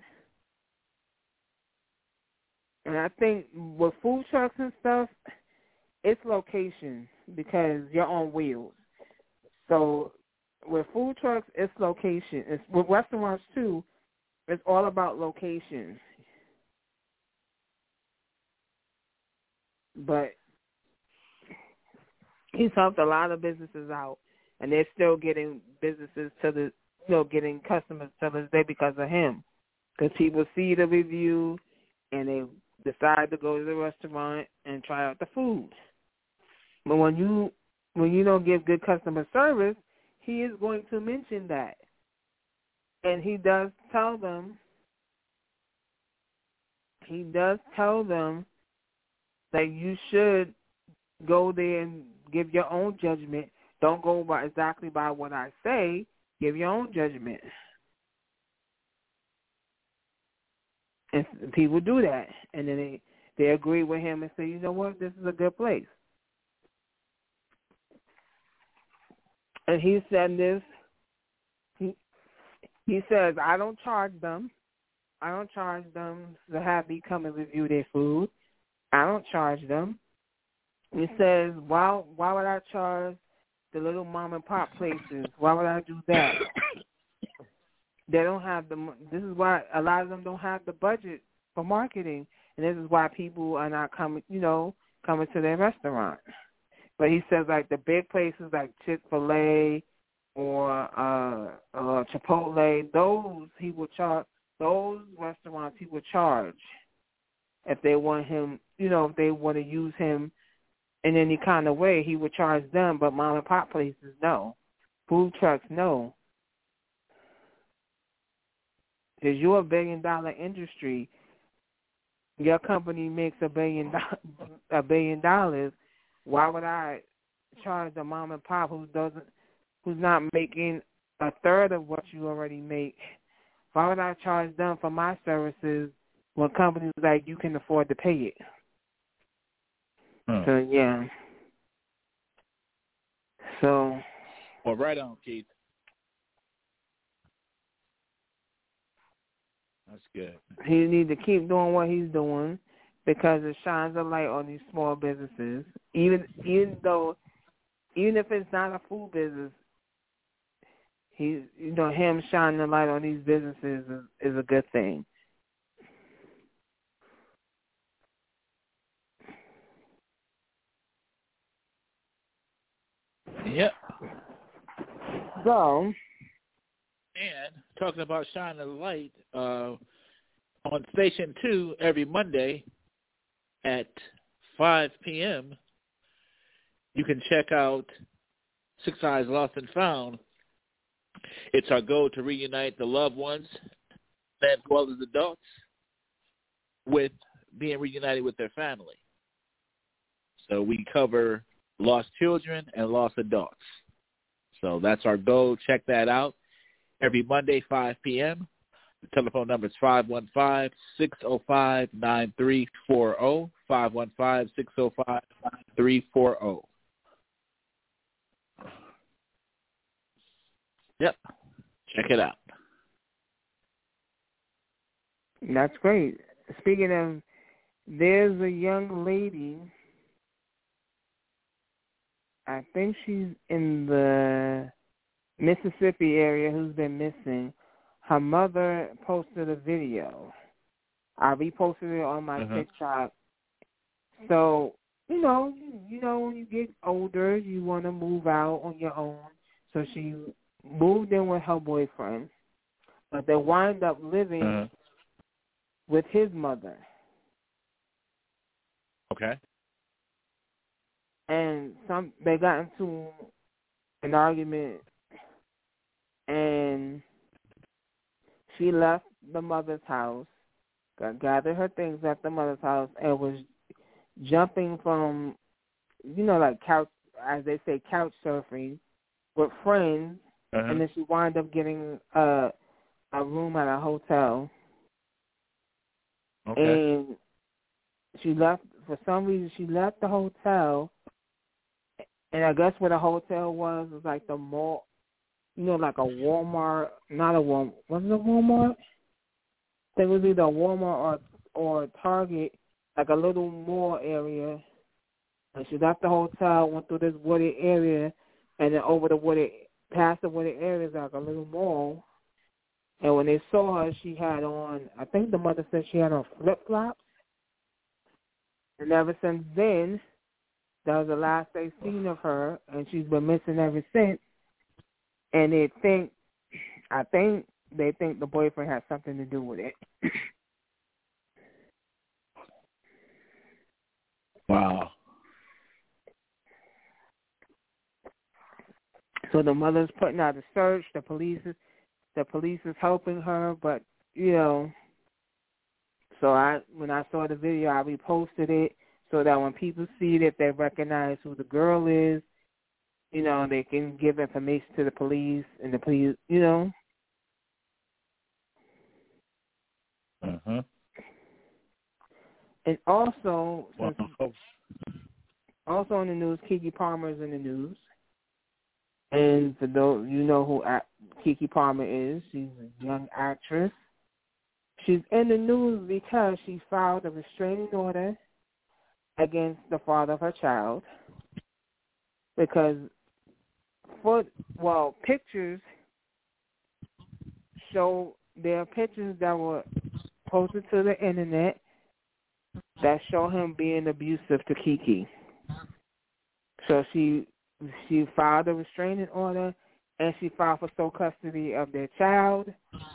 And I think with food trucks and stuff, it's location because you're on wheels. So with food trucks, it's location. It's, with restaurants, too, it's all about location. But he's helped a lot of businesses out, and they're still getting businesses to the, you know, getting customers to this day because of him. Because people see the review, and they decide to go to the restaurant and try out the food. But when you when you don't give good customer service, he is going to mention that. And he does tell them, he does tell them that you should go there and give your own judgment. Don't go by exactly by what I say. Give your own judgment. And people do that. And then they, they agree with him and say, you know what, this is a good place. And he said this, he, he says, I don't charge them. I don't charge them to have me come and review their food. I don't charge them. He says, why, why would I charge the little mom and pop places? Why would I do that? They don't have the, this is why a lot of them don't have the budget for marketing. And this is why people are not coming, you know, coming to their restaurant. But he says, like, the big places like Chick-fil-A or uh, uh, Chipotle, those he will charge, those restaurants he will charge if they want him, you know, if they want to use him in any kind of way, he would charge them. But mom and pop places, no. Food trucks, no. Because you're a billion dollar industry. your company makes a billion do- a billion dollars, why would I charge the mom and pop who doesn't, who's not making a third of what you already make? Why would I charge them for my services when companies like you can afford to pay it? Hmm. So yeah. So. Well, right on, Keith. That's good. He need to keep doing what he's doing because it shines a light on these small businesses. Even even though, even if it's not a food business, he, you know, him shining a light on these businesses is, is a good thing. Yep. So, and talking about shining a light, uh, on Station two every Monday at five p.m., you can check out Six Eyes Lost and Found. It's our goal to reunite the loved ones, as well as adults, with being reunited with their family. So we cover lost children and lost adults. So that's our goal. Check that out. Every Monday, five p.m. The telephone number is five one five, six oh five, nine three four oh, five one five, six oh five, nine three four oh. Yep. Check it out. That's great. Speaking of, there's a young lady, I think she's in the Mississippi area, who's been missing. Her mother posted a video. I reposted it on my mm-hmm. TikTok. So, you know, you know, when you get older, you want to move out on your own. So she moved in with her boyfriend, but they wind up living mm-hmm. with his mother. Okay. And some they got into an argument, and she left the mother's house, got, gathered her things at the mother's house, and was jumping from, you know, like couch, as they say, couch surfing with friends, uh-huh. and then she wound up getting a, a room at a hotel. Okay. And she left, for some reason, she left the hotel, and I guess where the hotel was was like the mall, you know, like a Walmart, not a Walmart, was it a Walmart? I think it was either a Walmart or or Target, like a little mall area. And she left the hotel, went through this wooded area, and then over the wooded, past the wooded area is like a little mall. And when they saw her, she had on, I think the mother said she had on flip-flops. And ever since then, that was the last they seen of her, and she's been missing ever since. And they think, I think they think the boyfriend has something to do with it. Wow. So the mother's putting out a search. The police is, the police is helping her, but you know. So I, when I saw the video, I reposted it so that when people see it, they recognize who the girl is. You know, they can give information to the police, and the police, you know. Uh-huh. And also, wow. since, also in the news, Keke Palmer is in the news. And for those, you know who Keke Palmer is. She's a young actress. She's in the news because she filed a restraining order against the father of her child. Because, for well, pictures show, there are pictures that were posted to the internet that show him being abusive to Keke. So she she filed a restraining order, and she filed for sole custody of their child.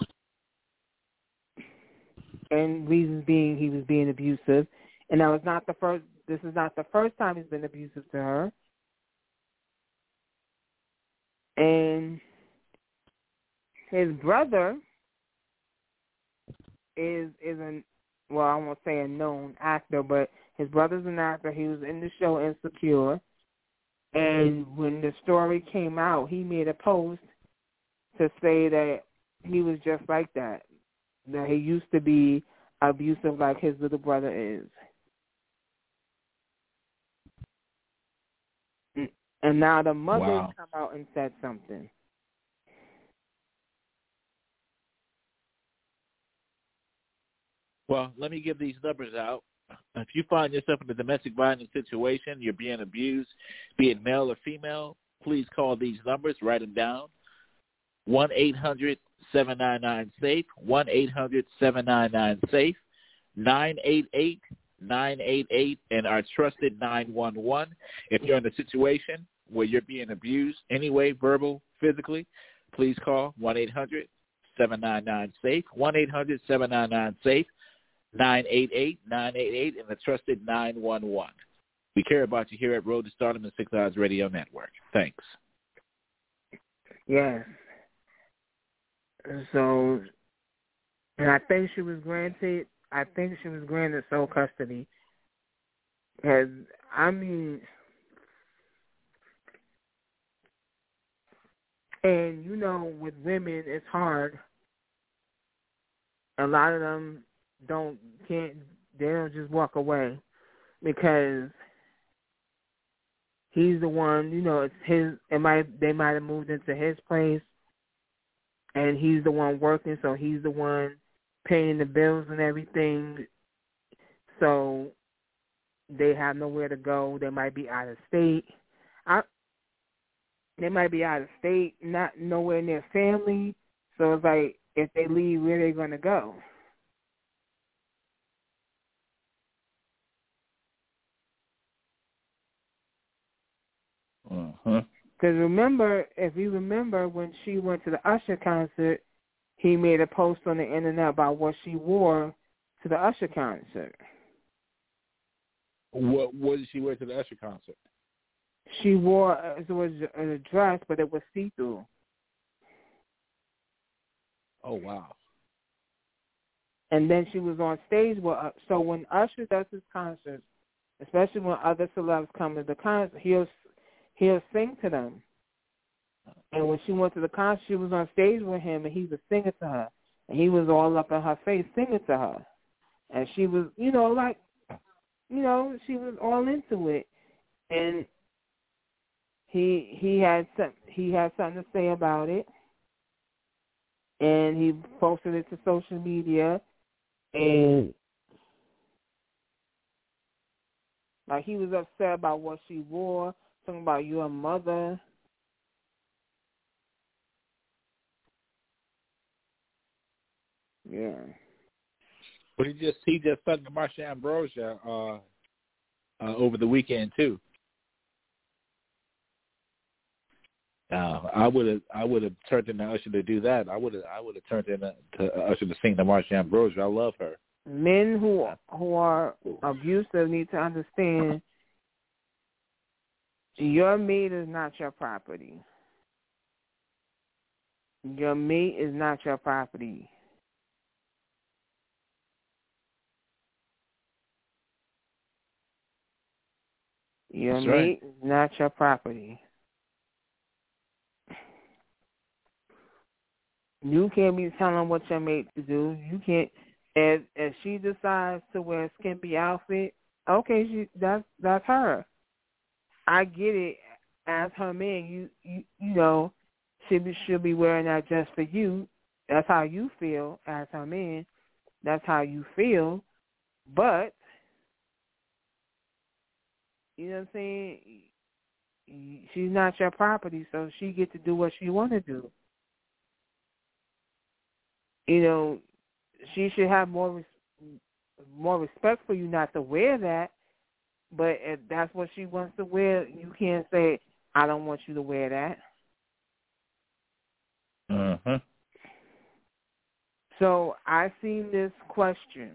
And reasons being he was being abusive. And that was not the first, this is not the first time he's been abusive to her. And his brother is is an well, I won't say a known actor, but his brother's an actor. He was in the show Insecure. And when the story came out, he made a post to say that he was just like that, that he used to be abusive like his little brother is. And now the mother Wow. come out and said something. Well, let me give these numbers out. If you find yourself in a domestic violence situation, you're being abused, be it male or female, please call these numbers. Write them down. one eight hundred seven nine nine SAFE, one eight hundred seven nine nine SAFE, nine eight eight nine eight eight, and our trusted nine one one. If you're in a situation where you're being abused anyway, verbal, physically, please call one eight hundred seven nine nine SAFE, one eight hundred seven nine nine SAFE, nine eight eight nine eight eight, and the trusted nine one one. We care about you here at Road to Stardom and Six Eyes Radio Network. Thanks. Yes. So, and I think she was granted, I think she was granted sole custody. Because, I mean, and you know, with women, it's hard. A lot of them don't, can't, they don't just walk away because he's the one, you know, it's his, it might, they might have moved into his place. And he's the one working, so he's the one paying the bills and everything. So they have nowhere to go. They might be out of state. I, they might be out of state, not nowhere near family. So it's like, if they leave, where are they going to go? Uh-huh. Because remember, if you remember when she went to the Usher concert, he made a post on the internet about what she wore to the Usher concert. What, what did she wear to the Usher concert? She wore, it was a dress, but it was see-through. Oh, wow. And then she was on stage with, so when Usher does his concerts, especially when other celebs come to the concert, he'll he'll sing to them. And when she went to the concert, she was on stage with him, and he was singing to her. And he was all up in her face singing to her. And she was, you know, like, you know, she was all into it. And he he had some, he had something to say about it. And he posted it to social media. And like he was upset about what she wore, talking about your mother. Yeah. But he just he just sung to Marsha Ambrosia uh, uh, over the weekend too. Uh, I would have I would have turned in to Usher to do that. I would have I would have turned in to Usher to sing to Marsha Ambrosia. I love her. Men who who are abusive need to understand your mate is not your property. Your mate is not your property. Your That's mate right. is not your property. You can't be telling what your mate to do. You can't. If if she decides to wear a skimpy outfit, okay, she that's that's her. I get it. As her man, you you you know, she be should be wearing that just for you. That's how you feel as her man. That's how you feel. But you know what I'm saying? She's not your property, so she get to do what she want to do. You know, she should have more more respect for you not to wear that. But if that's what she wants to wear, you can't say, I don't want you to wear that. Uh-huh. So I seen this question.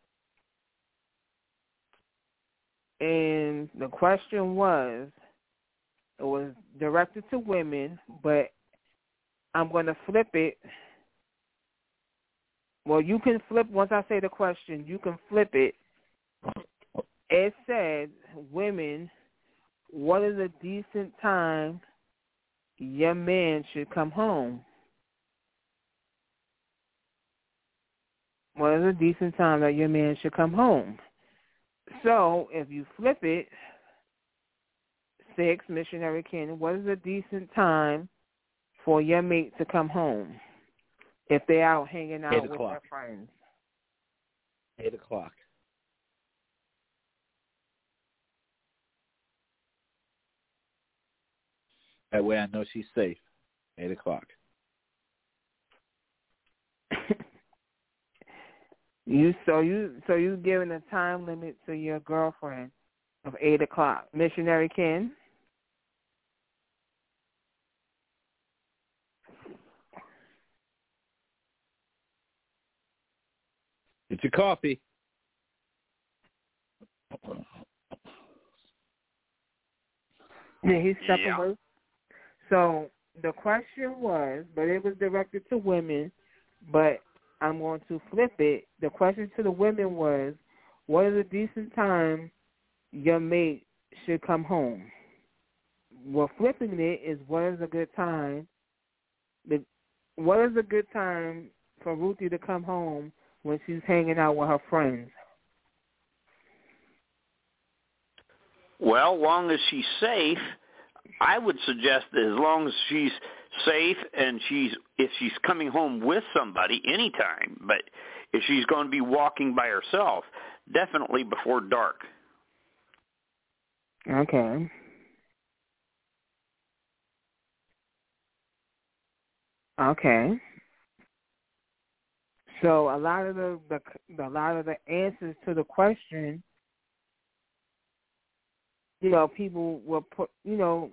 And the question was, it was directed to women, but I'm going to flip it well, you can flip, once I say the question, you can flip it. It said, women, what is a decent time your man should come home? What is a decent time that your man should come home? So if you flip it, six, Missionary Ken, what is a decent time for your mate to come home if they're out hanging out with their friends? Eight o'clock. That way I know she's safe. Eight o'clock. you so you so you giving a time limit to your girlfriend of eight o'clock. Missionary Ken? Get your coffee. Yeah, he's stepping yeah. away. So the question was, but it was directed to women, but I'm going to flip it. The question to the women was, what is a decent time your mate should come home? Well, flipping it is, what is a good time? The, what is a good time for Ruthie to come home when she's hanging out with her friends? Well, long as she's safe, I would suggest that as long as she's safe and she's if she's coming home with somebody, anytime. But if she's going to be walking by herself, definitely before dark. Okay. Okay. So a lot of the, the a lot of the answers to the question, you know, people were put, you know,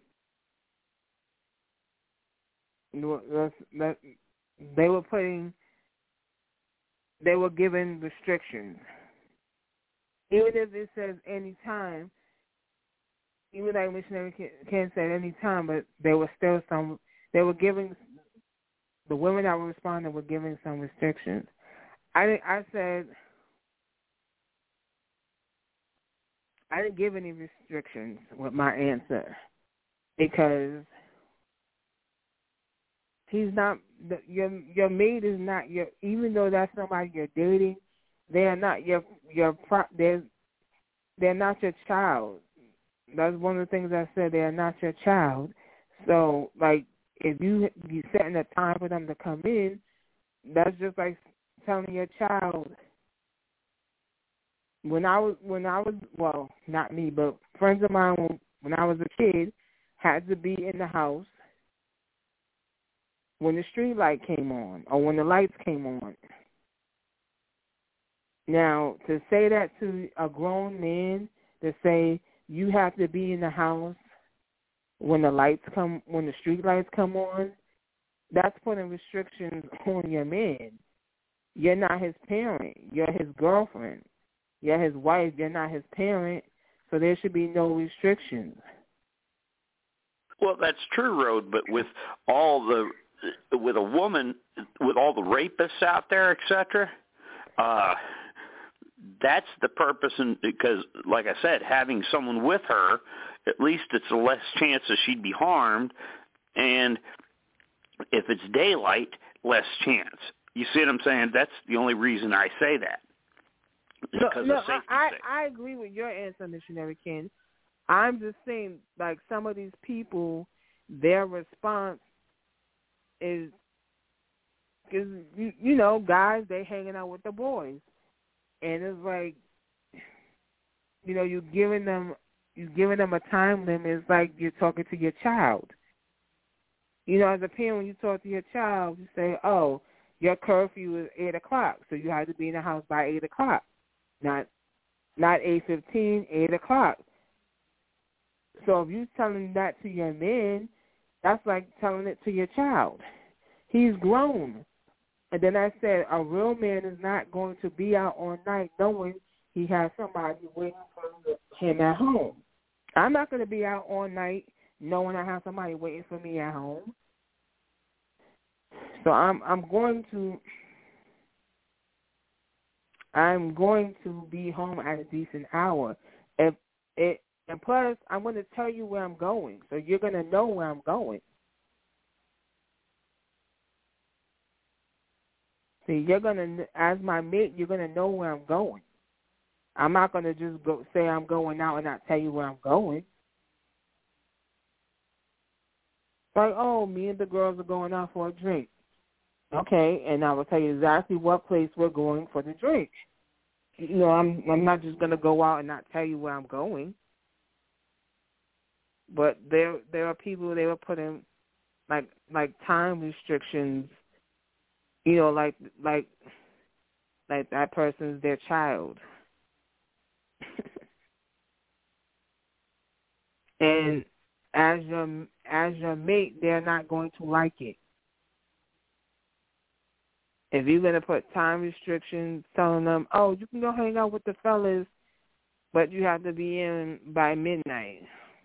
they were putting, they were given restrictions. Even if it says any time, even like Missionary Ken said any time, but there were still some, they were giving, the women that were responding were giving some restrictions. I, I said, I didn't give any restrictions with my answer because he's not, your your mate is not your, even though that's somebody you're dating, they are not your, your they're, they're not your child. That's one of the things I said, they are not your child. So, like, if you, you setting a time for them to come in, that's just like telling your child, When I was, when I was, well, not me, but friends of mine, when, when I was a kid, had to be in the house when the street light came on or when the lights came on. Now, to say that to a grown man, to say you have to be in the house when the lights come, when the street lights come on, that's putting restrictions on your man. You're not his parent. You're his girlfriend. You're his wife. You're not his parent, so there should be no restrictions. Well, that's true, Rode, but with all the, with a woman, with all the rapists out there, et cetera, uh, that's the purpose, and because, like I said, having someone with her, at least it's a less chance that she'd be harmed, and if it's daylight, less chance. You see what I'm saying? That's the only reason I say that. No, no I, I, I agree with your answer, Missionary Ken. I'm just saying, like, some of these people, their response is, is you, you know, guys, they hanging out with the boys. And it's like, you know, you're giving them, you're giving them a time limit. It's like you're talking to your child. You know, as a parent, when you talk to your child, you say, oh, your curfew is eight o'clock, so you have to be in the house by eight o'clock. Not not eight fifteen, eight o'clock. So if you're telling that to your man, that's like telling it to your child. He's grown. And then I said, a real man is not going to be out all night knowing he has somebody waiting for him at home. I'm not going to be out all night knowing I have somebody waiting for me at home. So I'm I'm going to I'm going to be home at a decent hour. If it, and plus, I'm going to tell you where I'm going, so you're going to know where I'm going. See, you're going to, as my mate, you're going to know where I'm going. I'm not going to just go say I'm going out and not tell you where I'm going. Like, oh, me and the girls are going out for a drink. Okay, and I will tell you exactly what place we're going for the drink. You know, I'm I'm not just going to go out and not tell you where I'm going. But there there are people, they were putting like like time restrictions. You know, like like like that person's their child. And as your as your mate, they're not going to like it. If you're going to put time restrictions, telling them, oh, you can go hang out with the fellas, but you have to be in by midnight.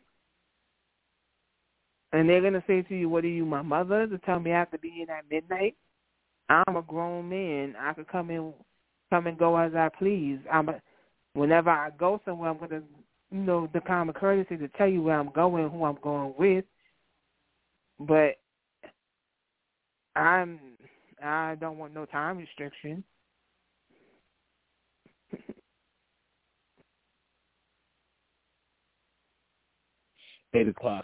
And they're going to say to you, what are you, my mother, to tell me I have to be in at midnight? I'm a grown man. I could come in, come and go as I please. I'm a, whenever I go somewhere, I'm going to, you know, the common courtesy to tell you where I'm going, who I'm going with. But I'm, I don't want no time restriction. Eight o'clock.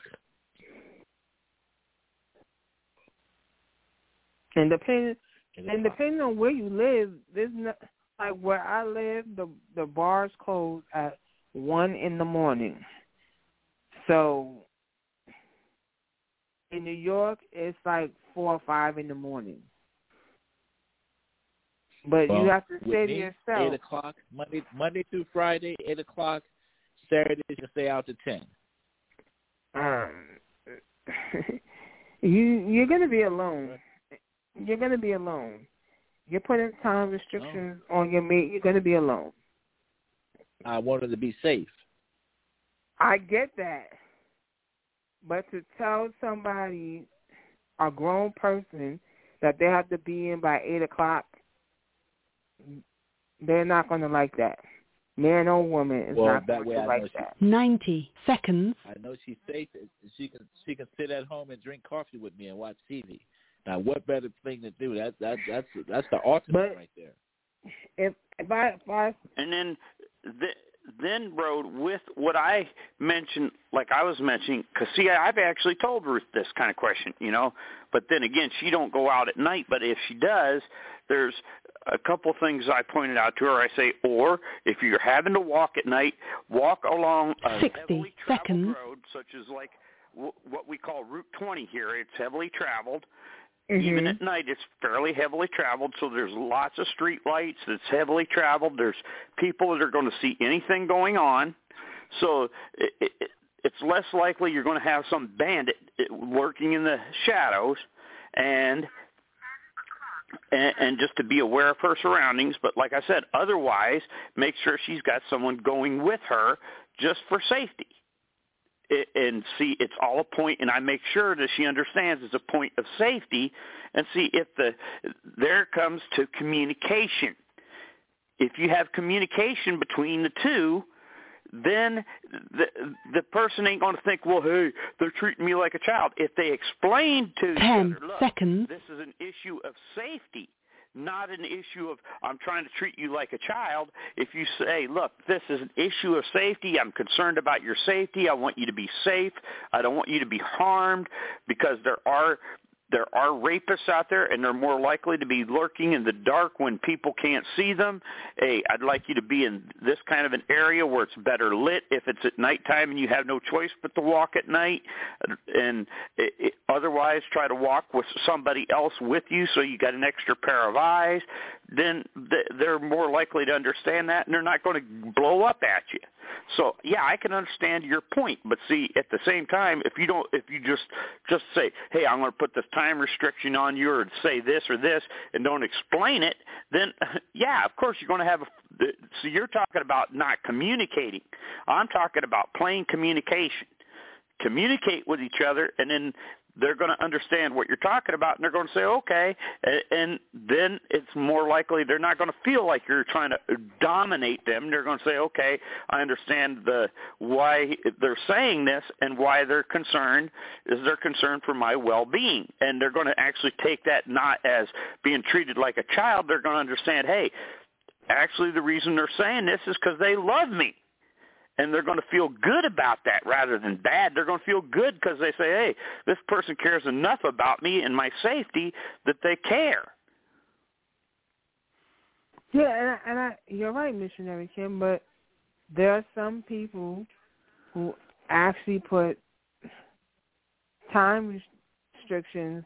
And depending, and depending on where you live, there's not, like where I live, the the bars close at one in the morning. So in New York, it's like four or five in the morning. But well, you have to say to me, yourself, eight o'clock Monday, Monday through Friday, eight o'clock. Saturday, you can stay out to ten. Um, you you're gonna be alone. You're gonna be alone. You're putting time restrictions oh. on your mate. You're gonna be alone. I wanted to be safe. I get that, but to tell somebody, a grown person, that they have to be in by eight o'clock, they're not going to like that. Man or woman is well, not that going way to I like know that. She, Ninety seconds. I know she's safe. She can she can sit at home and drink coffee with me and watch T V. Now, what better thing to do? That that that's that's the ultimate but right there. If if I, if I and then the, then Rode with what I mentioned, like I was mentioning, because see, I've actually told Ruth this kind of question, you know. But then again, she don't go out at night. But if she does, there's a couple things I pointed out to her. I say, or if you're having to walk at night, walk along a heavily traveled road, such as like w- what we call Route twenty here. It's heavily traveled. Mm-hmm. Even at night, it's fairly heavily traveled, so there's lots of street lights. It's heavily traveled. There's people that are going to see anything going on. So it, it, it's less likely you're going to have some bandit lurking in the shadows, and, and and just to be aware of her surroundings. But like I said, otherwise, make sure she's got someone going with her just for safety. And see, it's all a point, and I make sure that she understands it's a point of safety. And see, if the there comes to communication. If you have communication between the two, then the the person ain't going to think, well, hey, they're treating me like a child. If they explain to each other, look, seconds. This is an issue of safety, not an issue of I'm trying to treat you like a child. If you say, look, this is an issue of safety. I'm concerned about your safety. I want you to be safe. I don't want you to be harmed, because there are there are rapists out there, and they're more likely to be lurking in the dark when people can't see them. Hey, I'd like you to be in this kind of an area where it's better lit if it's at nighttime and you have no choice but to walk at night. And it, it, otherwise, try to walk with somebody else with you so you got an extra pair of eyes. Then they're more likely to understand that, and they're not going to blow up at you. So, yeah, I can understand your point, but see, at the same time, if you don't, if you just just say, hey, I'm going to put this time restriction on you, or say this or this, and don't explain it, then, yeah, of course you're going to have a, so you're talking about not communicating. I'm talking about plain communication. Communicate with each other, and then they're going to understand what you're talking about, and they're going to say, okay, and then it's more likely they're not going to feel like you're trying to dominate them. They're going to say, okay, I understand the why they're saying this and why they're concerned is they're concerned for my well-being, and they're going to actually take that not as being treated like a child. They're going to understand, hey, actually the reason they're saying this is because they love me. And they're going to feel good about that rather than bad. They're going to feel good because they say, hey, this person cares enough about me and my safety that they care. Yeah, and, I, and I, you're right, Missionary Kim, but there are some people who actually put time restrictions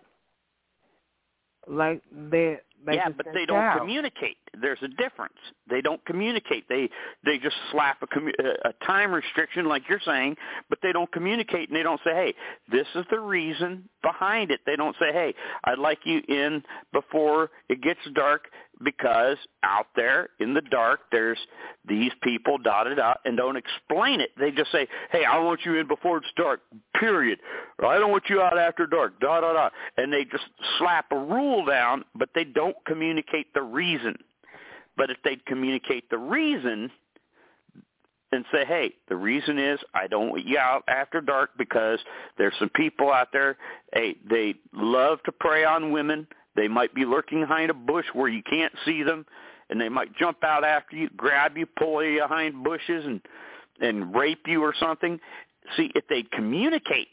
like they like yeah, but they don't child. communicate. There's a difference. They don't communicate. They they just slap a, commu- a time restriction like you're saying, but they don't communicate, and they don't say, hey, this is the reason behind it. They don't say, hey, I'd like you in before it gets dark because out there in the dark there's these people, da-da-da, and don't explain it. They just say, hey, I want you in before it's dark, period. Or I don't want you out after dark, da-da-da. And they just slap a rule down, but they don't communicate the reason. But if they'd communicate the reason and say, hey, the reason is I don't want you out after dark because there's some people out there, hey, they love to prey on women. They might be lurking behind a bush where you can't see them, and they might jump out after you, grab you, pull you behind bushes, and, and rape you or something. See, if they'd communicate,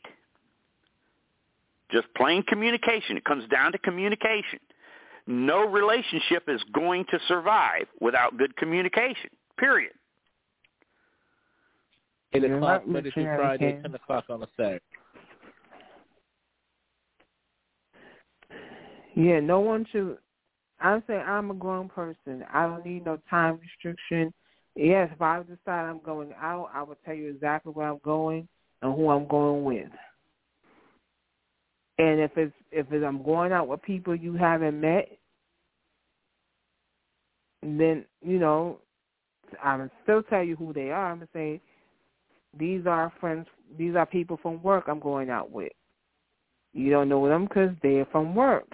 just plain communication, it comes down to communication. No relationship is going to survive without good communication, period. eight o'clock Monday through Friday, ten o'clock on a Saturday. Yeah, no one should. I'm saying I'm a grown person. I don't need no time restriction. Yes, if I decide I'm going out, I will tell you exactly where I'm going and who I'm going with. And if it's if it's, I'm going out with people you haven't met, then, you know, I will still tell you who they are. I'm going to say, these are friends, these are people from work I'm going out with. You don't know them because they're from work.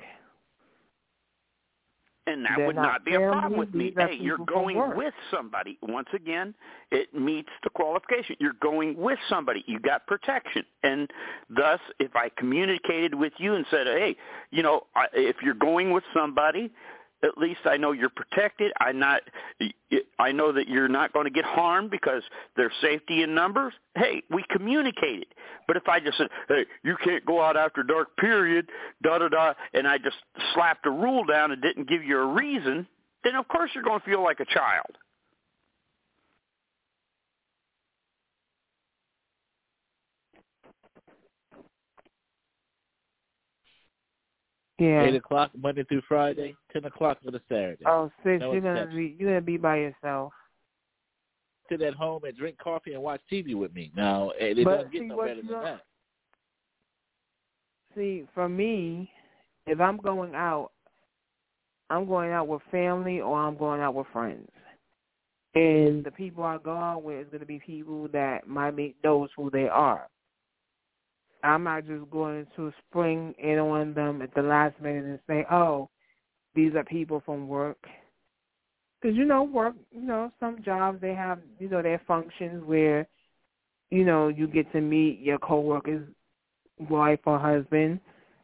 And that They're would not not be a problem family, with me. these are Hey, you're people from going work. with somebody. Once again, it meets the qualification. You're going with somebody. You got protection. And thus, if I communicated with you and said, hey, you know, I, if you're going with somebody, at least I know you're protected. I not, I know that you're not going to get harmed because there's safety in numbers. Hey, we communicated. But if I just said, hey, you can't go out after dark, period, da-da-da, and I just slapped a rule down and didn't give you a reason, then of course you're going to feel like a child. Yeah. Eight o'clock Monday through Friday, ten o'clock on a Saturday. Oh, six. No you're gonna exception. be you're gonna be by yourself. Sit at home and drink coffee and watch T V with me. Now it But doesn't get see, no what better you than don't- that. See, for me, if I'm going out, I'm going out with family or I'm going out with friends. And the people I go out with is going to be people that my mate knows who they are. I'm not just going to spring in on them at the last minute and say, oh, these are people from work. Because, you know, work, you know, some jobs, they have, you know, their functions where, you know, you get to meet your coworkers' wife or husband.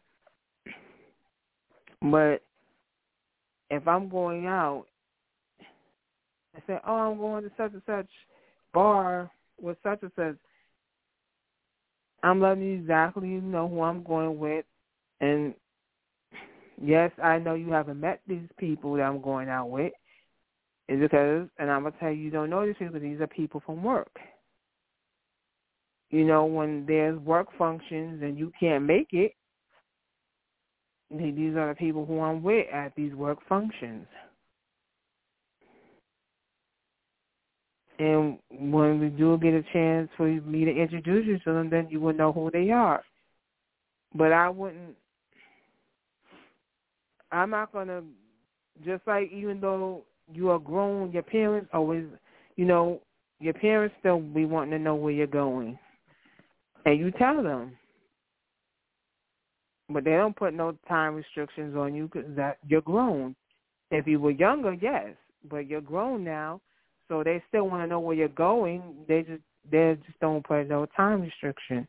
But if I'm going out, I say, oh, I'm going to such and such bar with such and such, I'm letting you exactly know who I'm going with. And, yes, I know you haven't met these people that I'm going out with. It's because, and I'm going to tell you, you don't know these people because these are people from work. You know, when there's work functions and you can't make it, these are the people who I'm with at these work functions. And when we do get a chance for me to introduce you to them, then you will know who they are. But I wouldn't, I'm not going to, just like even though you are grown, your parents always, you know, your parents still be wanting to know where you're going. And you tell them. but they don't put no time restrictions on you because that you're grown. If you were younger, yes, but you're grown now, so they still want to know where you're going. They just they just don't put no time restriction.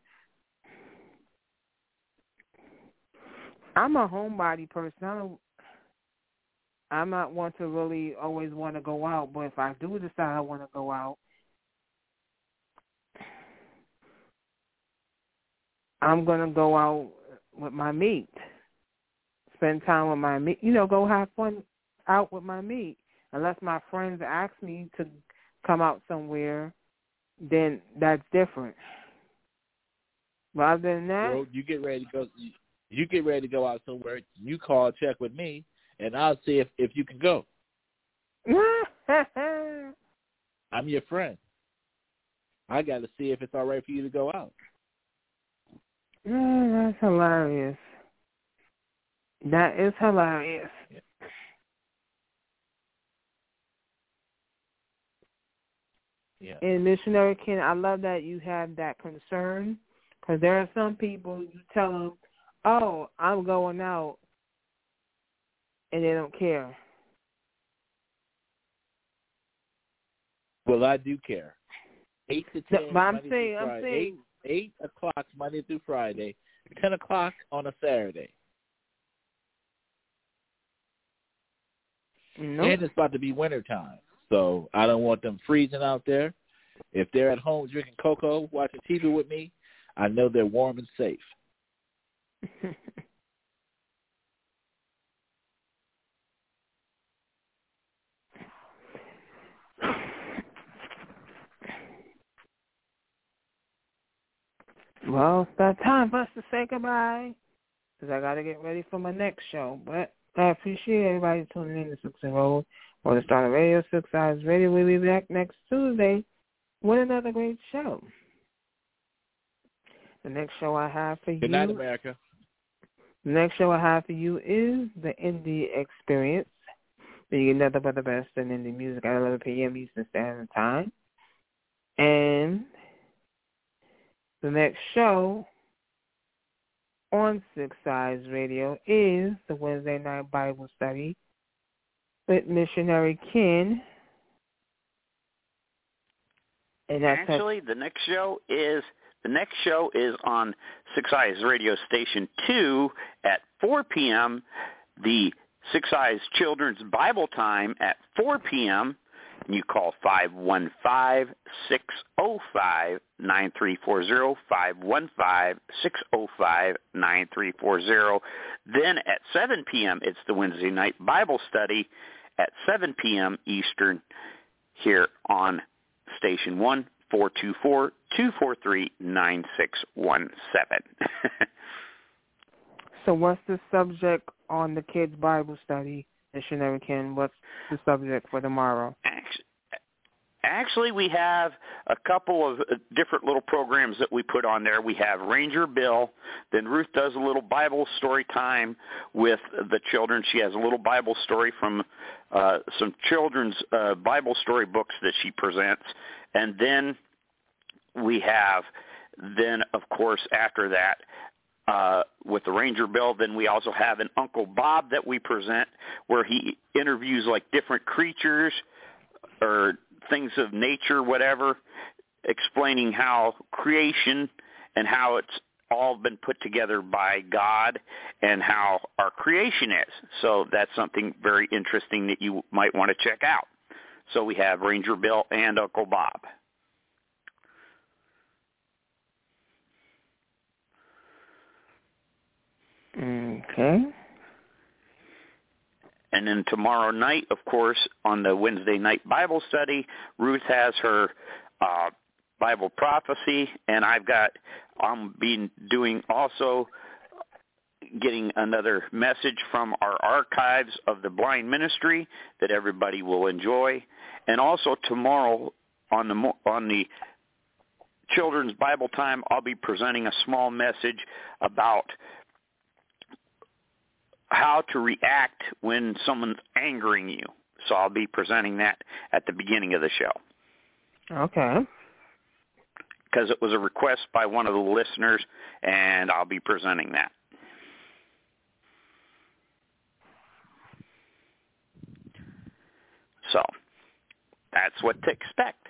I'm a homebody person. I don't, I'm not one to really always want to go out, but if I do decide I want to go out, I'm going to go out with my meat, spend time with my meat, you know, go have fun out with my meat. Unless my friends ask me to come out somewhere, then that's different. But other than that, well, you get ready to go. You get ready to go out somewhere. You call, check with me, and I'll see if, if you can go. I'm your friend. I got to see if it's all right for you to go out. Yeah, that's hilarious. That is hilarious. Yeah. Yeah. And Missionary Ken, I love that you have that concern, because there are some people you tell them, oh, I'm going out, and they don't care. Well, I do care. Eight to ten. No, but I'm Monday saying, through I'm Friday. saying, eight, eight o'clock Monday through Friday, ten o'clock on a Saturday. nope. And it's about to be winter time, so I don't want them freezing out there. If they're at home drinking cocoa, watching T V with me, I know they're warm and safe. Well, it's that time for us to say goodbye, because I got to get ready for my next show. But I appreciate everybody tuning in to Six and Roll or the Start of Radio, Six Eyes Radio. We'll be back next Tuesday with another great show. The next show I have for you. Good night, America. The next show I have for you is the Indie Experience. You get nothing but the best in indie music at eleven p.m. Eastern Standard Time. And the next show on Six Eyes Radio is the Wednesday Night Bible Study with Missionary Ken. And that's Actually, the next show is the next show is on Six Eyes Radio Station two at four p.m. The Six Eyes Children's Bible Time at four p.m. And you call five one five, six oh five, nine three four zero, five one five, six oh five, nine three four zero. Then at seven p.m. it's the Wednesday Night Bible Study at seven p.m. Eastern here on Station one, four two four, two four three, nine six one seven. So what's the subject on the kids' Bible study, Missionary Ken? What's the subject for tomorrow? Actually, actually, we have a couple of different little programs that we put on there. We have Ranger Bill. Then Ruth does a little Bible story time with the children. She has a little Bible story from uh, some children's uh, Bible story books that she presents. And then we have, then, of course, after that, Uh, with the Ranger Bill, then we also have an Uncle Bob that we present where he interviews like different creatures or things of nature, whatever, explaining how creation and how it's all been put together by God and how our creation is. So that's something very interesting that you might want to check out. So we have Ranger Bill and Uncle Bob. Okay. And then tomorrow night, of course, on the Wednesday night Bible study, Ruth has her uh, Bible prophecy, and I've got, I'm being doing also getting another message from our archives of the blind ministry that everybody will enjoy. And also tomorrow on the on the children's Bible time, I'll be presenting a small message about how to react when someone's angering you. So I'll be presenting that at the beginning of the show. Okay. Because it was a request by one of the listeners, and I'll be presenting that. So that's what to expect.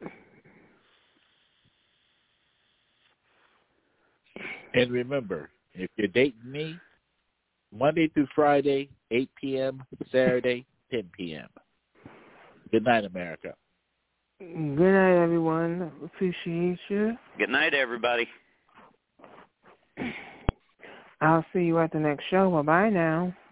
And remember, if you're dating me, Monday through Friday, eight p.m., Saturday, ten p.m. Good night, America. Good night, everyone. Appreciate you. Good night, everybody. I'll see you at the next show. Bye-bye now.